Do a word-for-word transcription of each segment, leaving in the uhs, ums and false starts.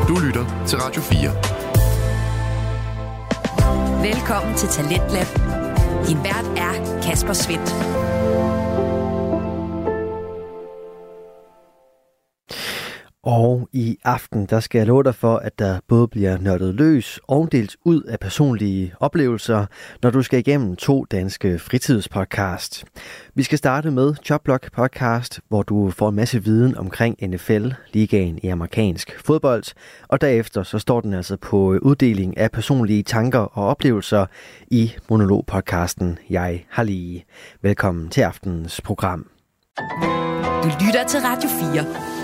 Du lytter til Radio fire. Velkommen til Talentlab. Din vært er Kasper Svendt. Og i aften, der skal jeg love dig for, at der både bliver nørdet løs og delt ud af personlige oplevelser, når du skal igennem to danske fritidspodcast. Vi skal starte med Chopblock podcast, hvor du får en masse viden omkring N F L, ligaen i amerikansk fodbold, og derefter så står den altså på uddeling af personlige tanker og oplevelser i monologpodcasten Jeg har lige. Velkommen til aftenens program. Du lytter til Radio fire.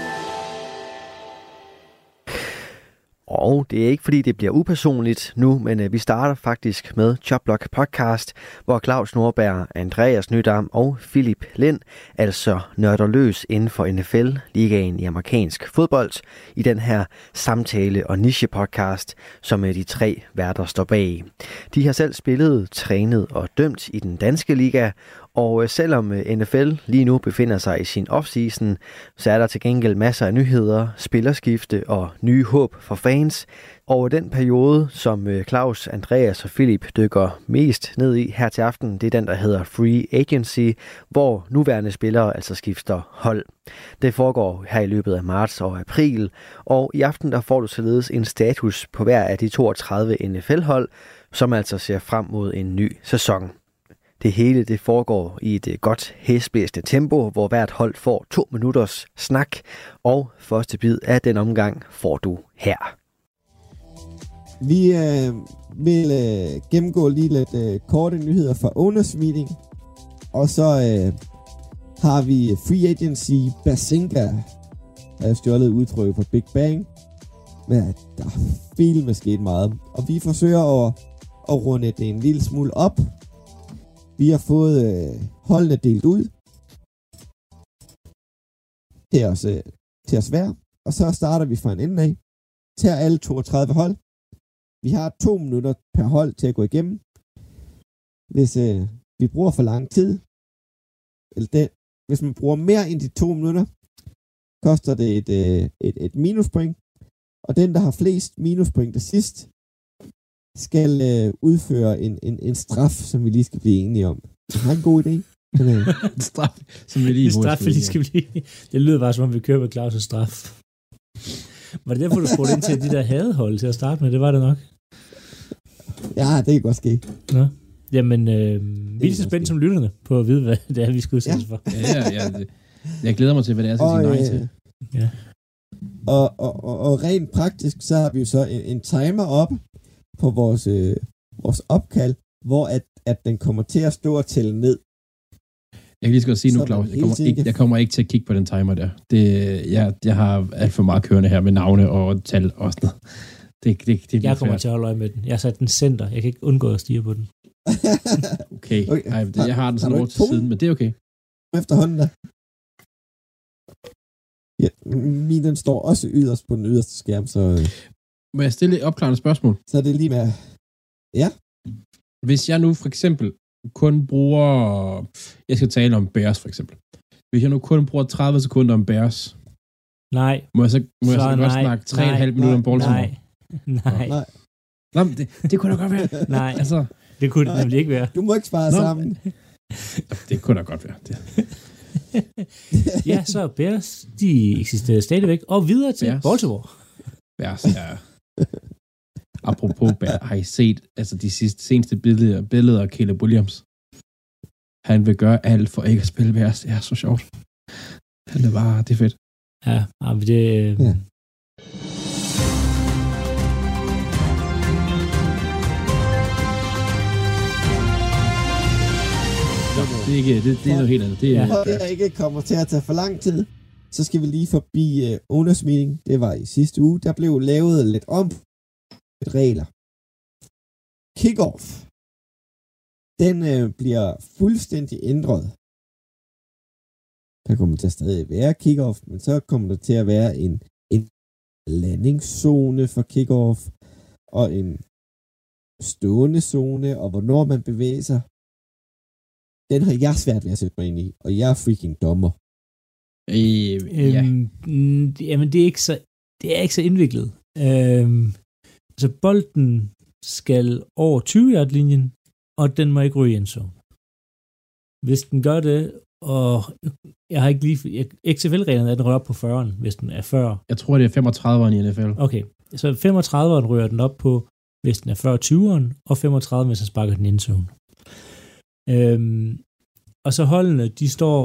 Og det er ikke fordi det bliver upersonligt nu, men vi starter faktisk med Chopblock podcast, hvor Claus Nordberg, Andreas Nydam og Philip Lind altså nørder løs inden for N F L, ligaen i amerikansk fodbold, i den her samtale- og niche-podcast, som de tre værter står bag. De har selv spillet, trænet og dømt i den danske liga, og selvom N F L lige nu befinder sig i sin offseason, så er der til gengæld masser af nyheder, spillerskifte og nye håb for fans. Og den periode, som Claus, Andreas og Philip dykker mest ned i her til aften, det er den, der hedder Free Agency, hvor nuværende spillere altså skifter hold. Det foregår her i løbet af marts og april, og i aften der får du således en status på hver af de toogtredive N F L-hold, som altså ser frem mod en ny sæson. Det hele det foregår i et godt hæsblæsende tempo, hvor hvert hold får to minutters snak, og første bid af den omgang får du her. Vi øh, vil øh, gennemgå lige lidt øh, korte nyheder fra Owners Meeting, og så øh, har vi Free Agency Bazinga. Jeg har stjålet udtryk på Big Bang, men der er filme sket meget, og vi forsøger at, at runde det en lille smule op. Vi har fået øh, holdene delt ud til os, øh, til os hver, og så starter vi fra en ende af. Tager alle toogtredive hold. Vi har to minutter per hold til at gå igennem. Hvis øh, vi bruger for lang tid, eller det, hvis man bruger mere end de to minutter, koster det et, øh, et, et minuspoint. Og den, der har flest minuspoint til sidst, skal øh, udføre en, en, en straf, som vi lige skal blive enige om. Det er en god idé. Men, øh. en straf, som vi lige, straf, vi lige skal blive. Det lyder bare, som om vi kører med Claus' straf. Var det derfor, du spurgte ind til de der hadehold til at starte med? Det var det nok. Ja, det kan godt ske. Nå. Jamen, øh, vi er så spændte som lytterne på at vide, hvad det er, vi skal udsættes ja. for. Ja, ja, ja. Det, jeg glæder mig til, hvad det er, jeg skal sige nej til. Ja. Og, og, og, og rent praktisk, så har vi jo så en, en timer op på vores, øh, vores opkald, hvor at, at den kommer til at stå og tælle ned. Jeg kan lige så godt sige nu, Claus, jeg kommer, ikke, jeg kommer ikke til at kigge på den timer der. Det, jeg, jeg har alt for meget kørende her med navne og tal og sådan noget. Det, det, det jeg kommer færd. til at holde øje med den. Jeg har sat den center. Jeg kan ikke undgå at stige på den. okay, okay. Ej, det, jeg har den sådan over til siden, men det er okay. Efterhånden da. Ja, min den står også yderst på den yderste skærm, så... Må jeg stille et opklarende spørgsmål? Så er det lige med... Ja. Hvis jeg nu for eksempel kun bruger... Jeg skal tale om Bears for eksempel. Hvis jeg nu kun bruger tredive sekunder om Bears... Nej. Må jeg så, må jeg så godt snakke tre og en halv minutter om Baltimore? Nej. Nej. Nej. Nå, det, det kunne da godt være. Nej, altså, det kunne det nemlig ikke være. Du må ikke spare Nå, sammen. Det kunne da godt være. Det. Ja, så Bears, de eksisterer stadigvæk. Og videre til Bears. Baltimore. Bears, ja. Apropos Bears, har I set altså, de sidste, seneste billeder, billeder af Caleb Williams? Han vil gøre alt for ikke at spille Bears. Det er så sjovt. Han er bare, det er fedt. Ja, men det... Ja. Det er, ikke, det, det er noget helt andet. Det er, for det ikke kommer til at tage for lang tid, så skal vi lige forbi uh, Owners Meeting. Det var i sidste uge. Der blev lavet lidt om et regler. Kickoff. Den uh, bliver fuldstændig ændret. Der kommer til at stadig være kickoff, men så kommer der til at være en, en landingszone for kickoff, og en stående zone, og hvornår man bevæger sig. Den har jeg svært ved at sætte mig ind i, og jeg er freaking dommer. Øh, ja. øhm, jamen, det er, ikke så, det er ikke så indviklet. Øhm, så bolden skal over tyve-yard-linjen, og den må ikke ryge i endzone. Hvis den gør det, og jeg har ikke lige... X F L-reglerne er, den rører op på fyrreren, hvis den er fyrre. Jeg tror, det er femogtrediveren i N F L. Okay, så femogtrediveren rører den op på, hvis den er fyrre tyveren, og femogtredive, hvis han sparker den endzone. Øhm, og så holdene, de står...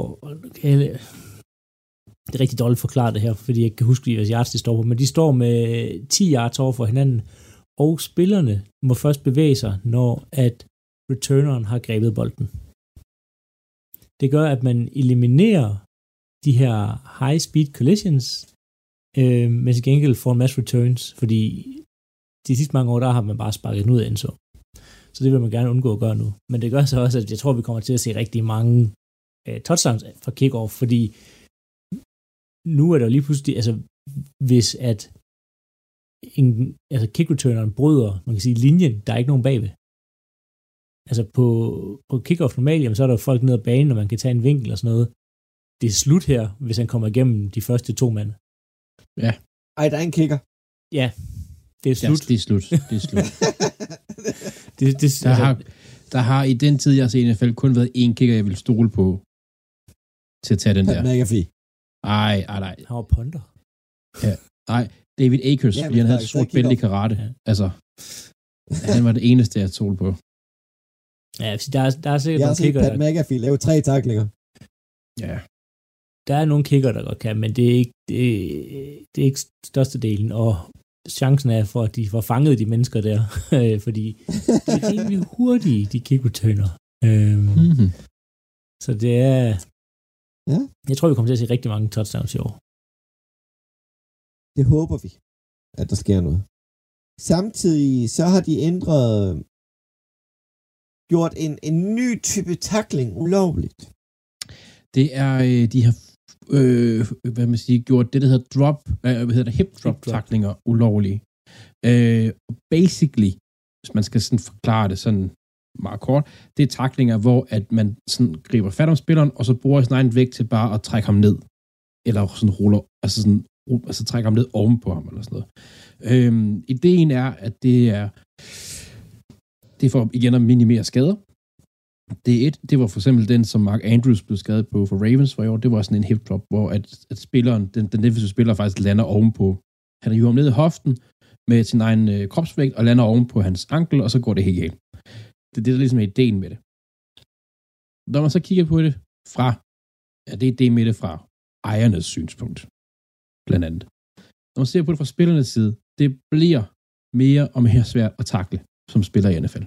Det er rigtig dårligt forklaret det her, fordi jeg ikke kan huske, hvad yards de står på, men de står med ti yards over for hinanden, og spillerne må først bevæge sig, når at returneren har grebet bolden. Det gør, at man eliminerer de her high-speed collisions, øh, men til gengæld får en masse returns, fordi de sidste mange år, der har man bare sparket den ud af endzone. Så det vil man gerne undgå at gøre nu. Men det gør så også, at jeg tror, vi kommer til at se rigtig mange øh, touchdowns fra kickoff, fordi nu er der jo lige pludselig, altså hvis at en, altså kick-returneren bryder, man kan sige, linjen, der er ikke nogen bagved. Altså på, på kick-off normalt, jamen, så er der jo folk ned ad banen, og man kan tage en vinkel og sådan noget. Det er slut her, hvis han kommer igennem de første to mand. Ja. Ej, der er en kicker. Ja, det er slut. Ja, det er slut. Det er slut. det, det, der, altså, har, der har i den tid, jeg har set i N F L, kun været én kicker, jeg vil stole på til at tage den Pat der. McAfee. Ej, ej, nej. Han var punter. Ja, nej. David Akers, ja, fordi han havde et sort bælte i karate. Ja. Altså, han var det eneste, jeg stole på. Ja, der er, der er sikkert jeg nogle kicker, der... Jeg har set Pat McAfee lave tre taklinger. Ja. Der er nogle kicker, der godt kan, men det er ikke, det, det er ikke størstedelen, og chancen er for, at de får fanget de mennesker der, fordi de er rimelig hurtige, de kick-returner. Øhm, mm-hmm. Så det er... Ja. Jeg tror, vi kommer til at se rigtig mange touchdowns i år. Det håber vi, at der sker noget. Samtidig så har de ændret, gjort en, en ny type tackling ulovligt. Det er, de har øh, hvad man siger, gjort det, der hedder drop, øh, hvad hedder det, hip drop tacklinger ulovlige. Øh, basically, hvis man skal sådan forklare det sådan meget kort, det er tacklinger, hvor at man sådan griber fat om spilleren, og så bruger sin egen vægt til bare at trække ham ned. Eller sådan ruller, altså sådan, altså trække ham ned oven på ham, eller sådan noget. Øhm, ideen er, at det er, det er for igen at minimere skader. Det er et, det var for eksempel den, som Mark Andrews blev skadet på for Ravens for i år, det var sådan en hip drop, hvor at, at spilleren, den, den defensive spiller faktisk lander ovenpå. Han hiver ham ned i hoften med sin egen øh, kropsvægt, og lander ovenpå hans ankel, og så går det helt galt. Det er det, der ligesom er ideen med det. Når man så kigger på det fra, ja, det er det med det fra ejernes synspunkt, blandt andet. Når man ser på det fra spillernes side, det bliver mere og mere svært at takle, som spiller i N F L.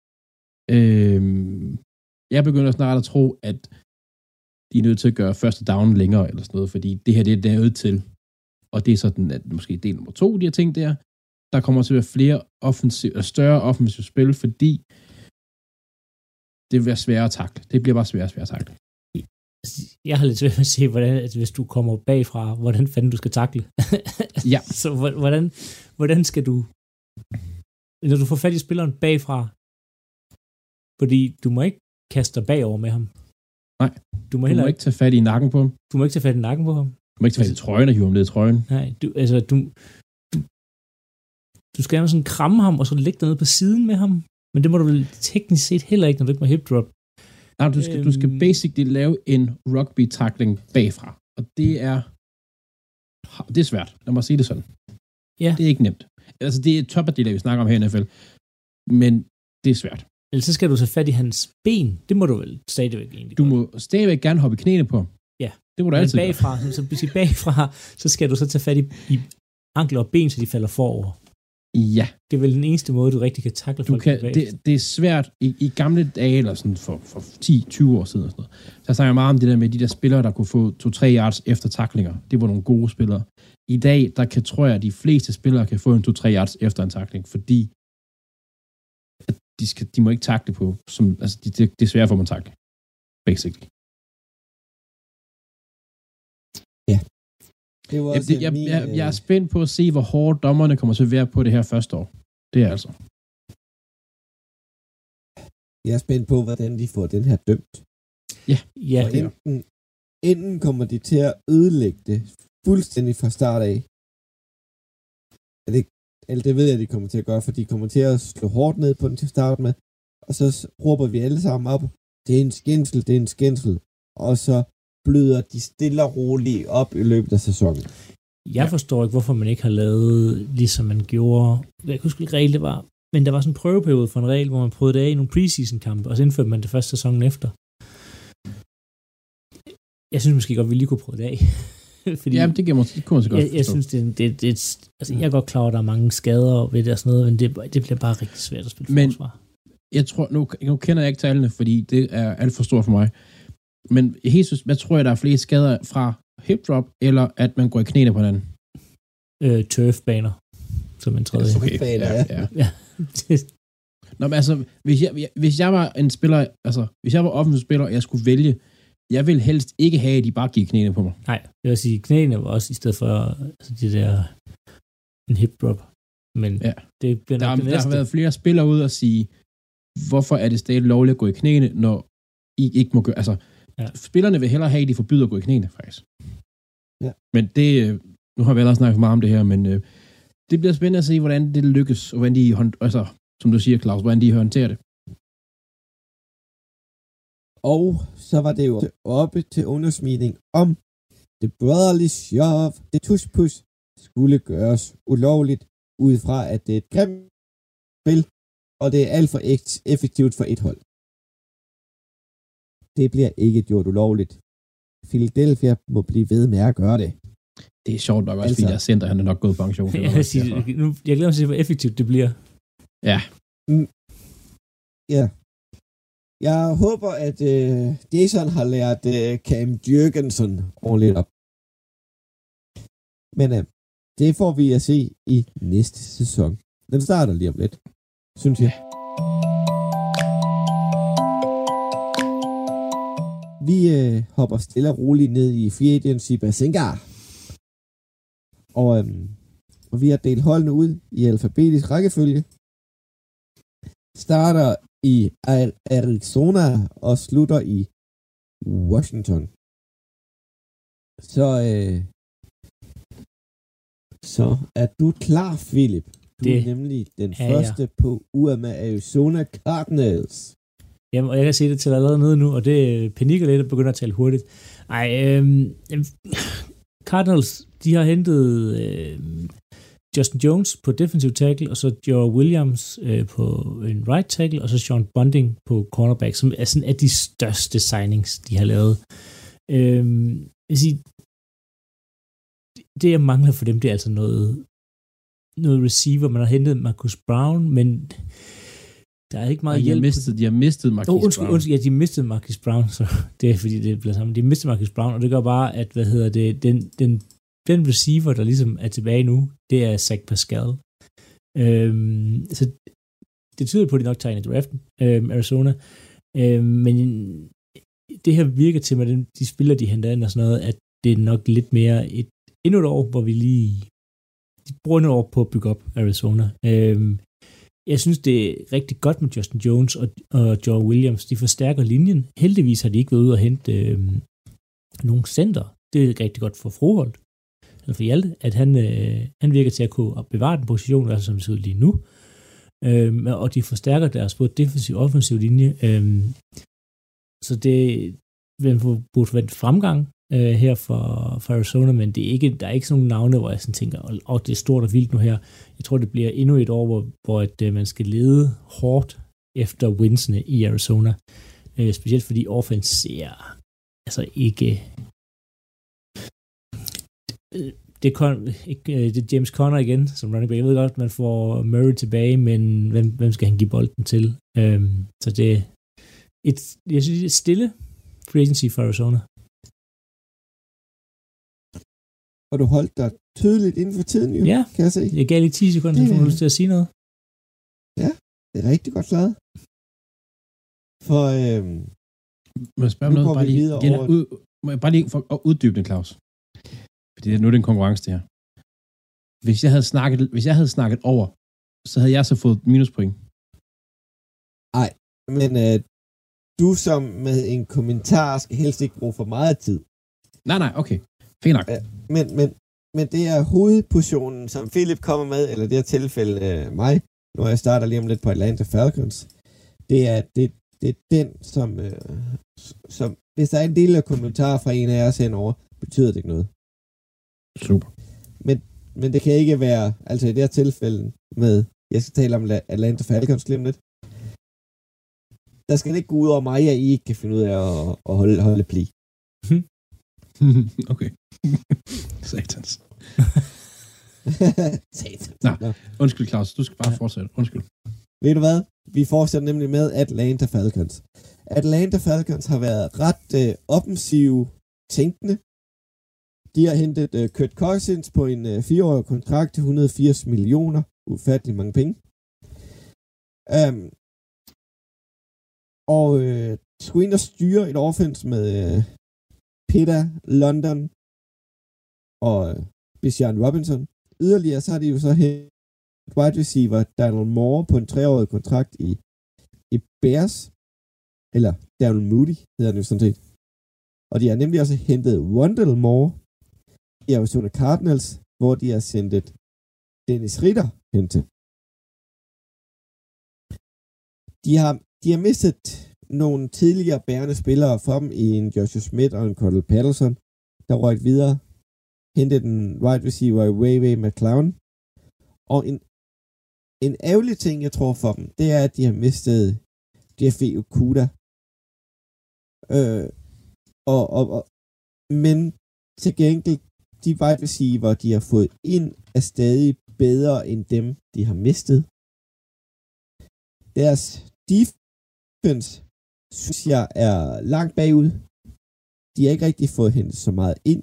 Øhm, jeg begynder snart at tro, at de er nødt til at gøre første down længere, eller sådan noget, fordi det her, det er lavet til, og det er sådan, at måske del nummer to, de her ting der, der kommer til at være flere offensiv, større offensive spil, fordi det vil være sværere at takle. Det bliver bare sværere og sværere at takle. Jeg har lidt svært at se, hvordan, at hvis du kommer bagfra, hvordan fanden du skal takle. Ja. Så hvordan, hvordan skal du, når du får fat i spilleren bagfra, fordi du må ikke kaste dig bagover med ham. Nej, du må, du må ikke tage fat i nakken på ham. Du må ikke tage fat i nakken på ham. Du må ikke tage fat i trøjen og hive ham ned i trøjen. Nej, du, altså, du, du, du skal gerne sådan kramme ham, og så ligge dernede på siden med ham. Men det må du vel teknisk set heller ikke, når du ikke må hip drop. Nej, du skal, øhm, du skal basically lave en rugby-tackling bagfra. Og det er det er svært. Lad mig sige det sådan. Ja. Det er ikke nemt. Altså, det er top af det, vi snakker om her i N F L. Men det er svært. Eller så skal du tage fat i hans ben. Det må du vel stadigvæk egentlig Du godt. må stadigvæk gerne hoppe i knæene på ham. Ja. Det må du Men altid bagfra, gøre. Så, så bagfra, så skal du så tage fat i, i ankler og ben, så de falder forover. Ja. Det er vel den eneste måde, du rigtig kan takle du folk kan, det, det er svært i, i gamle dage, eller sådan for, for ti til tyve år siden, og sådan noget. Så snakker jeg meget om det der med de der spillere, der kunne få to tre yards efter taklinger. Det var nogle gode spillere. I dag, der kan, tror jeg, at de fleste spillere kan få en to tre yards efter en takling, fordi at de, skal, de må ikke takle på, som, altså de, det, det er svært for dem at takle. Basically. Ja. Det var jeg, det, jeg, jeg, jeg er spændt på at se, hvor hårde dommerne kommer til at være på det her første år. Det er altså. Jeg er spændt på, hvordan de får den her dømt. Ja. Ja. Og enten, enten kommer de til at ødelægge det fuldstændig fra start af. Er det Eller det ved jeg, de kommer til at gøre, for de kommer til at slå hårdt ned på den til start med. Og så råber vi alle sammen op, det er en skændsel, det er en skændsel. Og så bløder de stille og roligt op i løbet af sæsonen. Jeg forstår ikke, hvorfor man ikke har lavet, ligesom man gjorde, jeg kan huske, hvilken regel det var, men der var sådan en prøveperiode for en regel, hvor man prøvede det af i nogle preseason-kampe, og så indførte man det første sæsonen efter. Jeg synes måske godt, vi lige kunne prøve det af. Fordi ja, det kan man også godt jeg, jeg synes, det, det, det, altså, jeg er godt klar over, at der er mange skader ved det og sådan noget, men det, det bliver bare rigtig svært at spille men, forsvar. Jeg tror, nu, nu kender jeg ikke tallene, fordi det er alt for stort for mig. Men helt, hvad tror jeg, der er flere skader fra hip drop, eller at man går i knæene på hinanden? Øh, turfbaner, som en tredje. Okay, Baner, ja, ja. ja. ja. Nå, men altså, hvis jeg, hvis jeg var en spiller, altså, hvis jeg var offensiv spiller, og jeg skulle vælge, jeg vil helst ikke have, at de bare giver knæene på mig. Nej, jeg vil sige, knæene var også i stedet for altså, de der en hip drop. Men ja. det bliver nok der, det næste. Der har været flere spillere ude og sige, hvorfor er det stadig lovligt at gå i knæene, når I ikke må gøre, altså, ja. Spillerne vil hellere have, at de forbyder at gå i knæene, faktisk. Ja. Men det, nu har vi allerede snakket meget om det her, men øh, det bliver spændende at se, hvordan det lykkes, og hvordan de, altså, som du siger, Claus, hvordan de håndterer det. Og så var det jo oppe til ungdomsmeeting om det brotherly shove, det tush-push, skulle gøres ulovligt, ud fra at det er et grimt spil, og det er alt for effektivt for et hold. Det bliver ikke gjort ulovligt. Philadelphia må blive ved med at gøre det. Det er sjovt nok også, altså, fordi deres center, han er nok gået på pension. Jeg, jeg, sige, nu, jeg glemmer at se, hvor effektivt det bliver. Ja. Mm. Ja. Jeg håber, at øh, Jason har lært øh, Cam Jürgensen ordentligt op. Men øh, det får vi at se i næste sæson. Den starter lige om lidt, synes jeg. Vi øh, hopper stille og roligt ned i free agency Basingar. Og, øh, og vi har delt holdene ud i alfabetisk rækkefølge. Starter i Arizona og slutter i Washington. Så, øh, så er du klar, Philip? Du det er nemlig den er første jeg. på uret med Arizona Cardinals. Jamen, og jeg kan se det til allerede nede nu, og det panikker lidt og begynder at tale hurtigt. Ej, øh, Cardinals, de har hentet øh, Justin Jones på defensive tackle, og så Joe Williams øh, på en right tackle, og så Sean Bunting på cornerback, som er sådan af de største signings, de har lavet. Øh, jeg vil sige, det jeg mangler for dem, det er altså noget, noget receiver. Man har hentet Marcus Brown, men der er ikke meget de hjælp. Har mistet, de har mistet Marcus oh, undskyld, Brown. Undskyld, ja, de har mistet Marcus Brown, så det er fordi, det bliver sammen. De har mistet Marcus Brown, og det gør bare, at, hvad hedder det, den, den, den receiver, der ligesom er tilbage nu, det er Zach Pascal. Øhm, så det tyder på, at de nok tager ind i draften, øhm, Arizona. Øhm, men det her virker til mig, de spiller, de henter ind og sådan noget, at det er nok lidt mere et, endnu et år, hvor vi lige de bruger et år på at bygge op Arizona. Øhm, Jeg synes, det er rigtig godt med Justin Jones og, og Joe Williams. De forstærker linjen. Heldigvis har de ikke været ude og hente øh, nogle center. Det er rigtig godt for Froholt, eller for Hjalte, at han, øh, han virker til at kunne bevare den position, altså som det ser ud lige nu. Øh, og de forstærker deres både defensiv og offensiv linje. Øh, så det burde være en fremgang øh, her for, for Arizona, men det er ikke, der er ikke sådan nogle navne, hvor jeg sådan tænker, åh, oh, det er stort og vildt nu her. Jeg tror, det bliver endnu et år, hvor, hvor at, øh, man skal lede hårdt efter winsene i Arizona. Øh, specielt fordi offense ser altså ikke... Det, det, det er James Conner igen, som running back. Jeg ved godt, man får Murray tilbage, men hvem, hvem skal han give bolden til? Øh, så det er et, jeg synes, det er stille free agency for Arizona. Og du holdt dig tydeligt inden for tiden, jo, ja, kan jeg se. Jeg gav lige ti sekunder, så får du lyst til at sige noget. Ja, det er rigtig godt klaret. For øhm, må jeg spørge om noget, bare lige, igen, over... ud, må jeg bare lige for at uddybe det, Claus? Fordi nu er det en konkurrence, det her. Hvis jeg havde snakket, hvis jeg havde snakket over, så havde jeg så fået minuspoint. Nej, men øh, du som med en kommentar skal helst ikke bruge for meget tid. Nej, nej, okay. Fint nok. Ja, men, men men det er hovedpositionen, som Philip kommer med, eller det her tilfælde øh, mig, når jeg starter lige om lidt på Atlanta Falcons. Det er, det, det er den, som, øh, som, hvis der er en del af kommentarer fra en af os henover, betyder det ikke noget. Super. Men, men det kan ikke være, altså i det her tilfælde med, jeg skal tale om Atlanta Falcons lige om lidt, der skal det ikke gå ud over mig, at I ikke kan finde ud af at, at holde, holde pli. Okay. Satans. Satans. Nå, undskyld Claus, du skal bare fortsætte. Undskyld. Ved du hvad? Vi fortsætter nemlig med Atlanta Falcons. Atlanta Falcons har været ret øh, offensive tænkende. De har hentet øh, Kirk Cousins på en øh, fireårig kontrakt til et hundrede og firs millioner. Ufattelig mange penge. Um, og øh, skulle ind og styre et offense med øh, Peter London og øh, Bijan Robinson. Yderligere så har de jo så hentet wide receiver Daniel Moore på en treårig kontrakt i, i Bears. Eller Daniel Moody hedder han jo sådan set. Og de har nemlig også hentet Rondell Moore i Arizona Cardinals, hvor de har sendt et Dennis Ritter hen til. De har, de har mistet nogle tidligere bærende spillere for dem i en Joshua Smith og en Cordell Patterson, der røg videre. Hentet en wide receiver i Ray Ray McClown. Og en, en ærgerlig ting, jeg tror for dem, det er, at de har mistet Jeffrey Okuda. Øh, og, og, og, men til gengæld, de wide receiver, de har fået ind, er stadig bedre end dem, de har mistet. Deres defense, synes jeg, er langt bagud. De har ikke rigtig fået hentet så meget ind.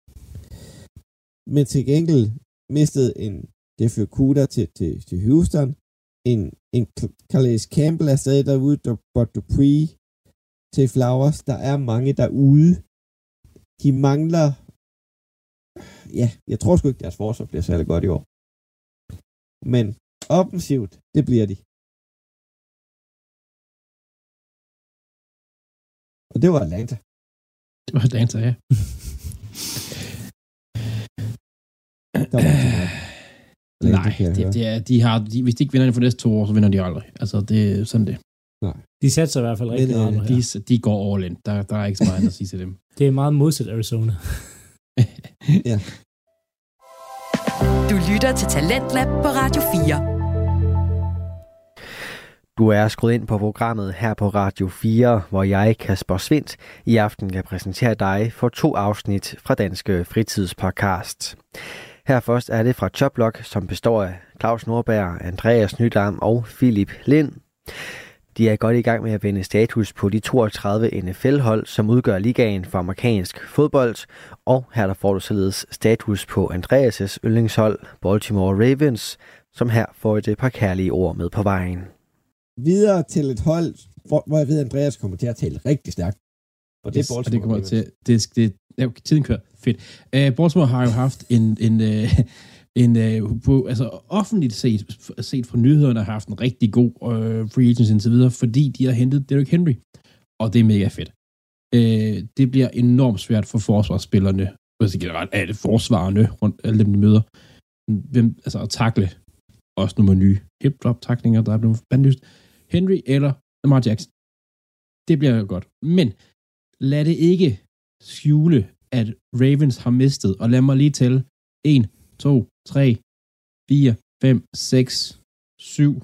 Men til gengæld mistet en Jeffrey Okuda til, til, til Houston. En, en Calais Campbell er stadig derude, Bud Dupree til Flowers. Der er mange derude. De mangler... Ja, jeg tror sgu ikke, deres forsvar bliver særlig godt i år. Men offensivt, det bliver de. Og det var Atlanta. Det var Atlanta, ja. Der var Atlanta, Nej, det, det er, de har, de, hvis de ikke vinder det for næste to år, så vinder de aldrig. Altså, det er sådan det. Nej. De satser i hvert fald rigtig meget. De, de går all in. Der, der er ikke så meget at sige til dem. Det er meget modsat Arizona. Ja. Du lytter til Talentlab på Radio fire. Du er skruet ind på programmet her på Radio fire, hvor jeg, Kasper Svindt, i aften kan præsentere dig for to afsnit fra Danske Fritidspodcast. Her først er det fra Choplock, som består af Claus Nordberg, Andreas Nydam og Philip Lind. De er godt i gang med at vende status på de toogtredive N F L-hold, som udgør ligaen for amerikansk fodbold. Og her der får du således status på Andreas' yndlingshold, Baltimore Ravens, som her får et par kærlige ord med på vejen. Videre til et hold, hvor, hvor jeg ved, at Andreas kommer til at tale rigtig stærkt. Og det yes, er Baltimore. Og det kommer til, det, det, ja, tiden kører. Fedt. Uh, Baltimore har jo haft en, en, uh, en uh, på, altså offentligt set, set fra nyhederne, har haft en rigtig god uh, free agents indtil videre, fordi de har hentet Derrick Henry. Og det er mega fedt. Uh, det bliver enormt svært for forsvarsspillerne, hvis ikke ret, alle forsvarerne rundt alle dem, de møder, hvem, altså at takle også nogle nye hip-drop-taklinger, der er blevet bandlyst. Henry eller Lamar Jackson. Det bliver jo godt. Men lad det ikke skjule, at Ravens har mistet, og lad mig lige tælle en, to, tre, fire, fem, seks, syv,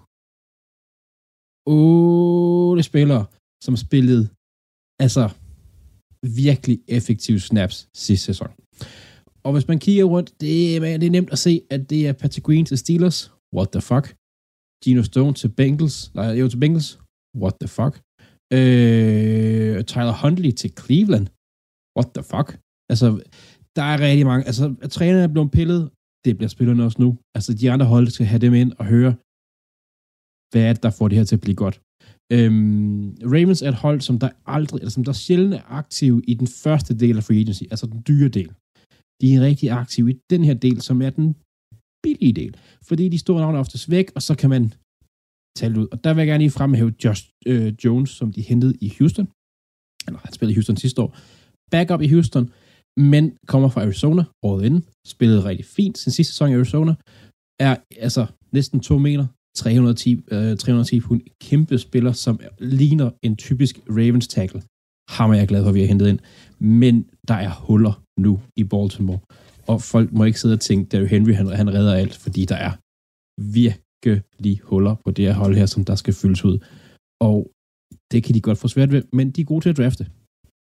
otte spillere, som spillede altså virkelig effektive snaps sidste sæson. Og hvis man kigger rundt, det er, det er nemt at se, at det er Patrick Queen til Steelers. What the fuck? Geno Stone til Bengals. Nej, jo til Bengals. What the fuck? Øh, Tyler Huntley til Cleveland. What the fuck? Altså, der er rigtig mange. Altså, trænerne er blevet pillet. Det bliver spillerne også nu. Altså, de andre hold skal have dem ind og høre, hvad er det, der får det her til at blive godt. Øhm, Ravens er et hold, som der aldrig, eller som der sjældent er aktiv i den første del af free agency, altså den dyre del. De er rigtig aktive i den her del, som er den billige del. Fordi de store navne er oftest væk, og så kan man tale ud. Og der vil jeg gerne lige fremhæve Josh øh, Jones, som de hentede i Houston. Eller han spillede i Houston sidste år. Backup i Houston. men kommer fra Arizona, året inden, spillede rigtig fint sin sidste sæson i Arizona, er altså næsten to meter, tre hundrede og ti, øh, tre hundrede og ti pund, kæmpe spiller, som ligner en typisk Ravens tackle. Ham er jeg glad for, at vi har hentet ind. Men der er huller nu i Baltimore, og folk må ikke sidde og tænke, Derrick Henry, han, han redder alt, fordi der er virkelig huller på det her hold her, som der skal fyldes ud. Og det kan de godt få svært ved, men de er gode til at drafte.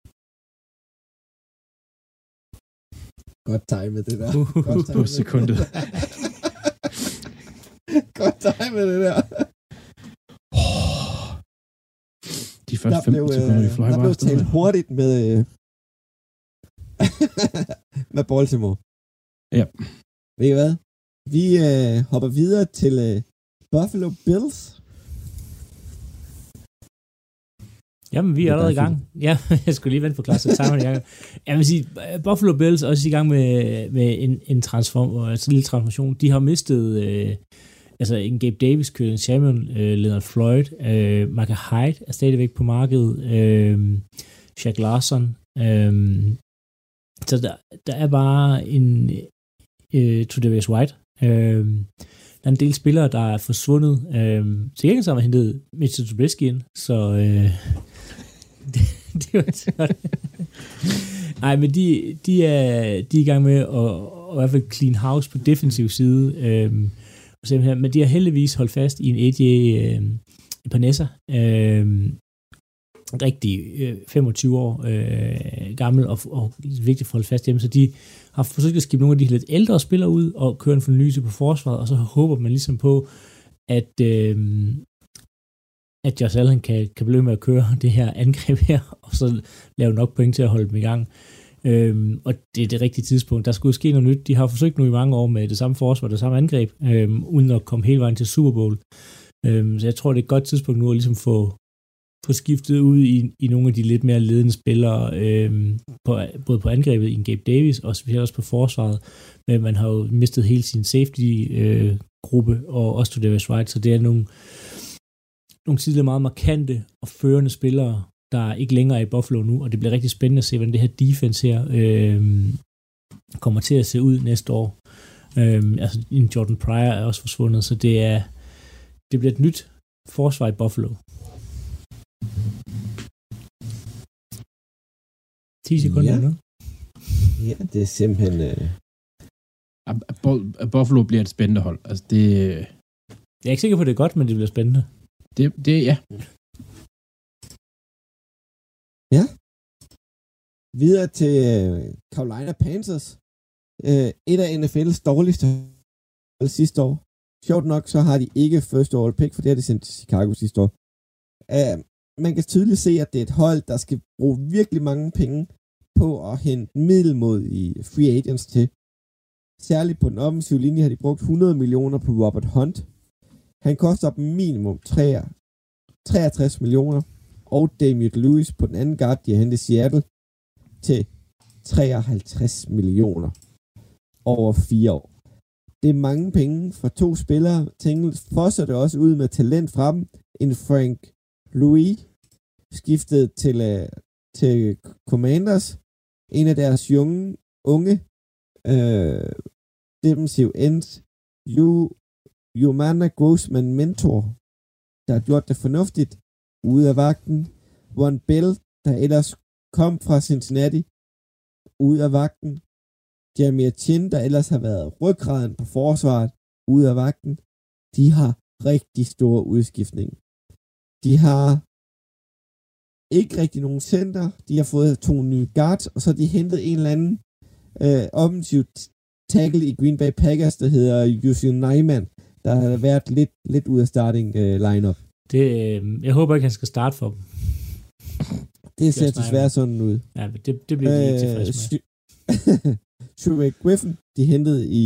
Godt timet det der. Uh, Godt på sekundet. Godt timet det der. Oh, de første der femten blev, sekunder, de fløj der blev talt hurtigt med, med Baltimore. Ja. Ved I hvad? Vi øh, hopper videre til øh, Buffalo Bills. Jamen, vi er allerede i gang. Ja, jeg skulle lige vente på Klaus. Jeg vil sige, Buffalo Bills er også i gang med, med en, en, transform, altså en lille transformation. De har mistet øh, altså en Gabe Davis, Curtis Samuel, øh, Leonard Floyd, øh, Micah Hyde er stadigvæk på markedet, øh, Shaq Lawson. Øh, så der, der er bare en øh, Tre'Davious White. Øh, der er en del spillere, der er forsvundet. Øh, til gengæld så har man hentet Mitchell Trubisky ind, så øh, det, det var sådan. Nej, men de, de, er, de er i gang med at, at i hvert fald clean house på defensiv side. Øh, men de har heldigvis holdt fast i en A J øh, Panessa, øh, rigtig øh, femogtyve år øh, gammel, og, og vigtigt for at holde fast hjemme, så de har forsøgt at skifte nogle af de lidt ældre spillere ud, og køre en fornyelse på forsvaret, og så håber man ligesom på, at øh, at Josh Allen kan, kan blive med at køre det her angreb her, og så lave nok point til at holde dem i gang. Øhm, og det er det rigtige tidspunkt. Der skulle ske noget nyt. De har forsøgt nu i mange år med det samme forsvar, det samme angreb, øhm, uden at komme hele vejen til Super Bowl. Øhm, så jeg tror, det er et godt tidspunkt nu at ligesom få, få skiftet ud i, i nogle af de lidt mere ledende spillere, øhm, på, både på angrebet i en Gabe Davis, og selvfølgelig også på forsvaret. Men man har jo mistet hele sin safety-gruppe, øh, og også Tre'Davious White, så det er nogle, nogle tidligere meget markante og førende spillere, der ikke længere er i Buffalo nu, og det bliver rigtig spændende at se, hvordan det her defense her øh, kommer til at se ud næste år. Øh, altså, en Jordan Pryor er også forsvundet, så det er det bliver et nyt forsvar i Buffalo. ti sekunder ja. nu. Ja, det er simpelthen... Øh... Buffalo bliver et spændende hold. Altså, det... Jeg er ikke sikker på, at det er godt, men det bliver spændende. Det, det ja. Ja. Videre til uh, Carolina Panthers. Uh, et af N F L's dårligste hold sidste år. Sjovt nok, så har de ikke first overall pick, for det har de sendt til Chicago sidste år. Uh, man kan tydeligt se, at det er et hold, der skal bruge virkelig mange penge på at hente middelmodige free agents til. Særligt på den offensive linje har de brugt hundrede millioner på Robert Hunt. Han koster dem minimum treogtres millioner. Og Damian Lewis på den anden guard, de har hentet Seattle til treoghalvtreds millioner over fire år. Det er mange penge for to spillere. Tingel fosser det også ud med talent fra dem. En Frank Louis skiftede til, uh, til Commanders. En af deres junge, unge uh, defensive ends, Jomana Grossman mentor, der har gjort det fornuftigt ude af vagten. Von Bell, der ellers kom fra Cincinnati, ude af vagten. Jamir Chin, der ellers har været ryggraden på forsvaret, ude af vagten. De har rigtig store udskiftning. De har ikke rigtig nogen center. De har fået to nye guards, og så har de hentet en eller anden øh, offensiv tackle i Green Bay Packers, der hedder Yusin Naiman, der har været lidt, lidt ud af starting øh, lineup. Det, øh, jeg håber ikke, han skal starte for dem. Det ser desværre sådan ud. Ja, det, det bliver de øh, ikke tilfreds med. Shuey Griffin, de hentede i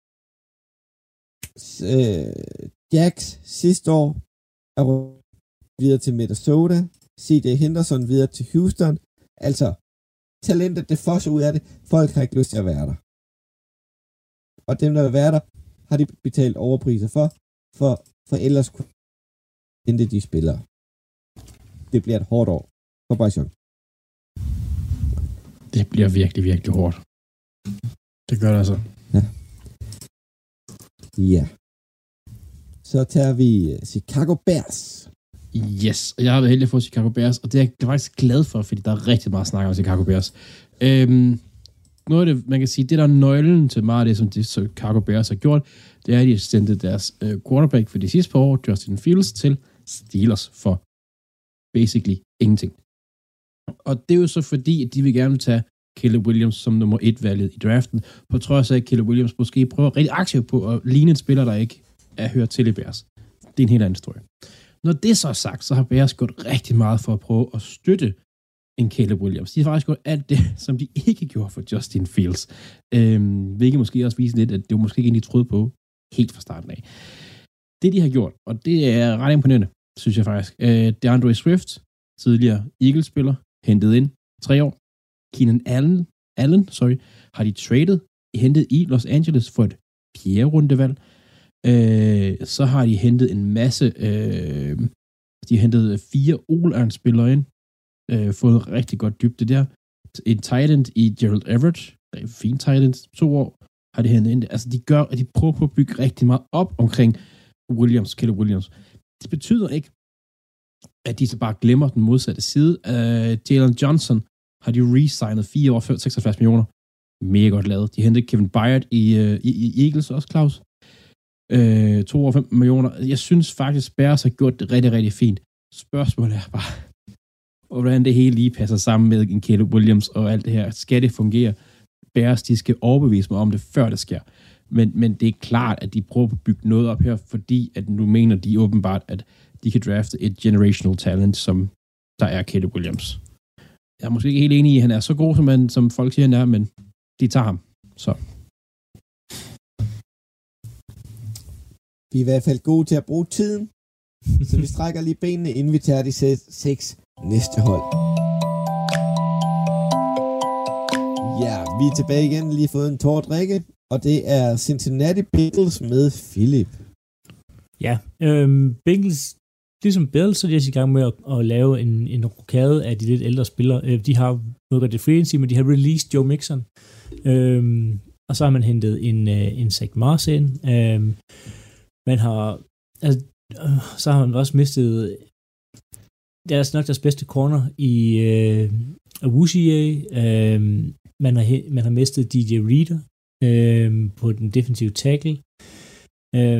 øh, Jacks sidste år, er videre til Minnesota. C J Henderson videre til Houston. Altså, talentet, det fosser ud af det. Folk har ikke lyst til at være der. Og dem, der vil være der, har de betalt overpriser for, for, for ellers kunne hente de spillere. Det bliver et hårdt år for Bryce Young. Det bliver virkelig, virkelig hårdt. Det gør det altså. Ja. Ja. Så tager vi Chicago Bears. Yes, og jeg har været heldig at få Chicago Bears, og det er jeg faktisk glad for, fordi der er rigtig meget snak om Chicago Bears. Øhm, noget af det, man kan sige, det der er nøglen til meget af det, som de Chicago Bears har gjort, det er, at de har sendt deres øh, quarterback for de sidste par år, Justin Fields, til Steelers for basically ingenting. Og det er jo så fordi, at de vil gerne tage Caleb Williams som nummer et valget i draften, på trods af, at Caleb Williams måske prøver rigtig aktivt på at ligne en spiller, der ikke er hørt til i Bears. Det er en helt anden historie. Når det så er sagt, så har Bears gjort rigtig meget for at prøve at støtte en Caleb Williams. De har faktisk gjort alt det, som de ikke gjorde for Justin Fields. Øhm, hvilket måske også viser lidt, at det var måske ikke en, de troede på helt fra starten af. Det, de har gjort, og det er ret imponerende, synes jeg faktisk. Øh, DeAndre Swift, tidligere Eagles-spiller, hentet ind tre år. Keenan Allen, Allen sorry, har de traded, hentet i Los Angeles for et fjerde rundevalg. Øh, så har de hentet en masse, øh, de har hentet fire O-line-spillere ind, øh, fået rigtig godt dybde der. En tight end i Gerald Everett, der er en fin tight end, to år, har de hentet ind. Altså, de gør, at de prøver på at bygge rigtig meget op omkring Williams, Caleb Williams. Det betyder ikke, at de så bare glemmer den modsatte side. Uh, Jalen Johnson har de re-signet fire år, seksoghalvfjerds millioner. Mega godt lavet. De hentede Kevin Byard i, uh, i, i Eagles også, Claus. Uh, to år, femten millioner. Jeg synes faktisk, Bears har gjort det rigtig, rigtig fint. Spørgsmålet er bare, hvordan det hele lige passer sammen med en Caleb Williams og alt det her. Skal det fungere? Bears, de skal overbevise mig om det, før det sker. Men, men det er klart, at de prøver at bygge noget op her, fordi at nu mener de åbenbart, at de kan drafte et generational talent, som der er Caleb Williams. Jeg er måske ikke helt enig i, at han er så god, som, han, som folk siger, han er, men de tager ham. Så. Vi er i hvert fald gode til at bruge tiden, så vi strækker lige benene, inden vi tager de seks næste hold. Ja, vi er tilbage igen, lige fået en tår at drikke, og det er Cincinnati Bengals med Philip. Ja, øhm, Bengals, ligesom Bills, så er de også i gang med at, at lave en, en rokade af de lidt ældre spillere. Øh, de har noget det free agency, men de har released Joe Mixon. Øhm, og så har man hentet en, øh, en Zach Moss ind. Øhm, man har, altså, øh, så har man også mistet, det er nok deres bedste corner i øh, Awuzie. Øh, man, har, man har mistet D J Reader øh, på den defensive tackle. Øh,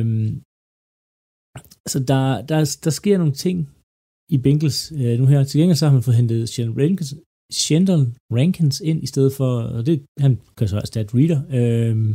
Så der, der, der sker nogle ting i Bengals øh, nu her. Til gengæld så har man fået hentet Sheldon Rankins, Sheldon Rankins ind i stedet for, og det, han kan så erstatte Reader. Øhm,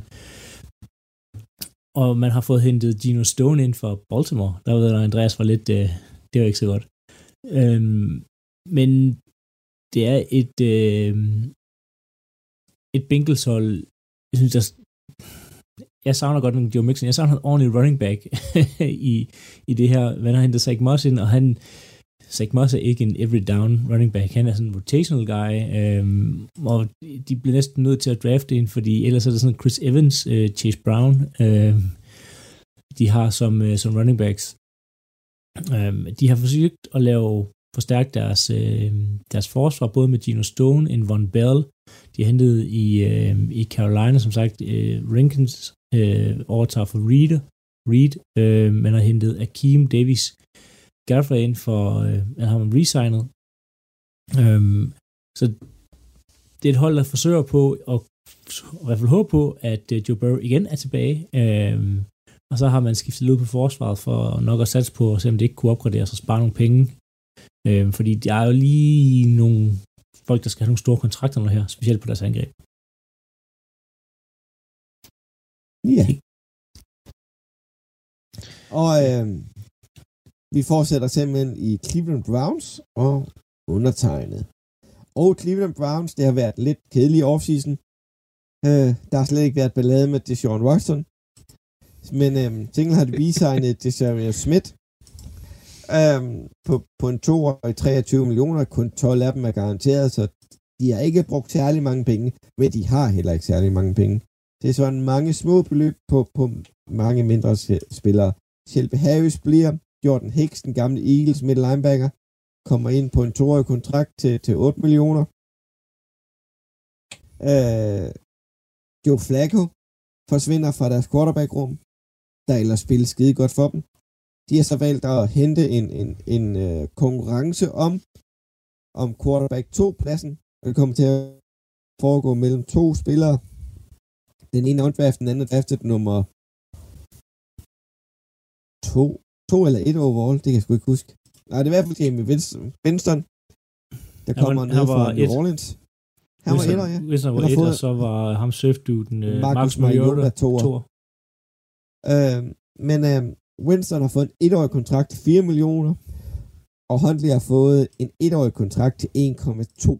og man har fået hentet Geno Stone ind for Baltimore. Der var der Andreas var lidt, øh, det var ikke så godt. Øhm, men det er et øh, et Bengals hold, jeg synes, der jeg savner godt med Joe Mixon. Jeg savner en ordentlig running back i, i det her. Man har hentet Zach Moss ind, og han, Zach Moss er ikke en every down running back. Han er sådan en rotational guy, øhm, og de bliver næsten nødt til at drafte en, fordi ellers er der sådan Chris Evans, øh, Chase Brown, øh, de har som, øh, som running backs. Øh, de har forsøgt at lave forstærke deres, øh, deres forsvar, både med Geno Stone og Von Bell. De har hentet i, øh, i Carolina, som sagt, øh, Rankins øh, overtager for Reed. Reed øh, man har hentet Akeem Davis Gaffrey ind for, øh, man har man resignet. Øhm, så det er et hold, der forsøger på, og i hvert fald håber på, at øh, Joe Burrow igen er tilbage. Øhm, og så har man skiftet ud på forsvaret for nok at satse på, at se om det ikke kunne opgraderes og spare nogle penge. Øhm, fordi der er jo lige nogle folk, der skal have nogle store kontrakter nu her, specielt på deres angreb. Ja. Og øh, vi fortsætter simpelthen i Cleveland Browns og undertegnet. Og Cleveland Browns, det har været lidt kedelig offseason. Øh, der har slet ikke været ballade med Deshaun Watson. Men øh, single har de resignet Deshaun Smith øh, på, på en toårig treogtyve millioner. Kun tolv af dem er garanteret, så de har ikke brugt særlig mange penge, men de har heller ikke særlig mange penge. Det er sådan mange små beløb på, på mange mindre spillere. Shelby Harris bliver, Jordan Hicks, den gamle Eagles middle linebacker, kommer ind på en toårig kontrakt til, til otte millioner. Øh, Joe Flacco forsvinder fra deres quarterback-rum, der ellers spiller skide godt for dem. De har så valgt at hente en, en, en uh, konkurrence om, om quarterback to-pladsen. Det kommer til at foregå mellem to spillere. Den ene undraftet, den anden draftet nummer to, to eller et overall, det kan jeg sgu ikke huske. Nej, det er i hvert fald Jamie Winston, der kommer ned fra New Orleans. Han var etter, ja. Hvis han var etter, så var ham surfduden uh, Marcus Mariota toer. Uh, men uh, Winston har fået en etårig kontrakt til fire millioner, og Huntley har fået en etårig kontrakt til en komma to.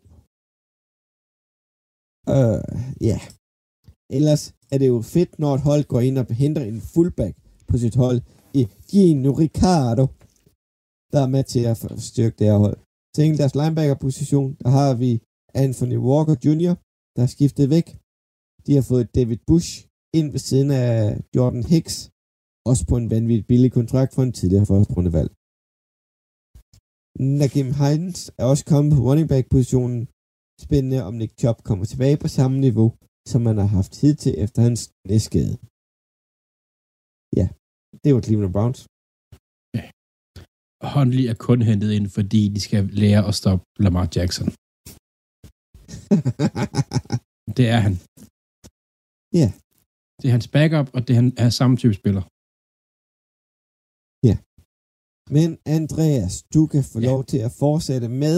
Uh, ja. Ellers er det jo fedt, når et hold går ind og henter en fullback på sit hold i Gino Ricardo, der er med til at styrke det her hold. Til deres linebacker-position, der har vi Anthony Walker junior, der er skiftet væk. De har fået David Bush ind ved siden af Jordan Hicks, også på en vanvittig billig kontrakt for en tidligere førsterundevalg. Nakim Hines er også kommet på running back-positionen. Spændende, om Nick Chubb kommer tilbage på samme niveau, som man har haft hidtil efter hans næstskade. Ja, det var Cleveland Browns. Ja. Huntley er kun hentet ind, fordi de skal lære at stoppe Lamar Jackson. Det er han. Ja. Yeah. Det er hans backup, og det er, han er samme type spiller. Ja. Men Andreas, du kan få ja. lov til at fortsætte med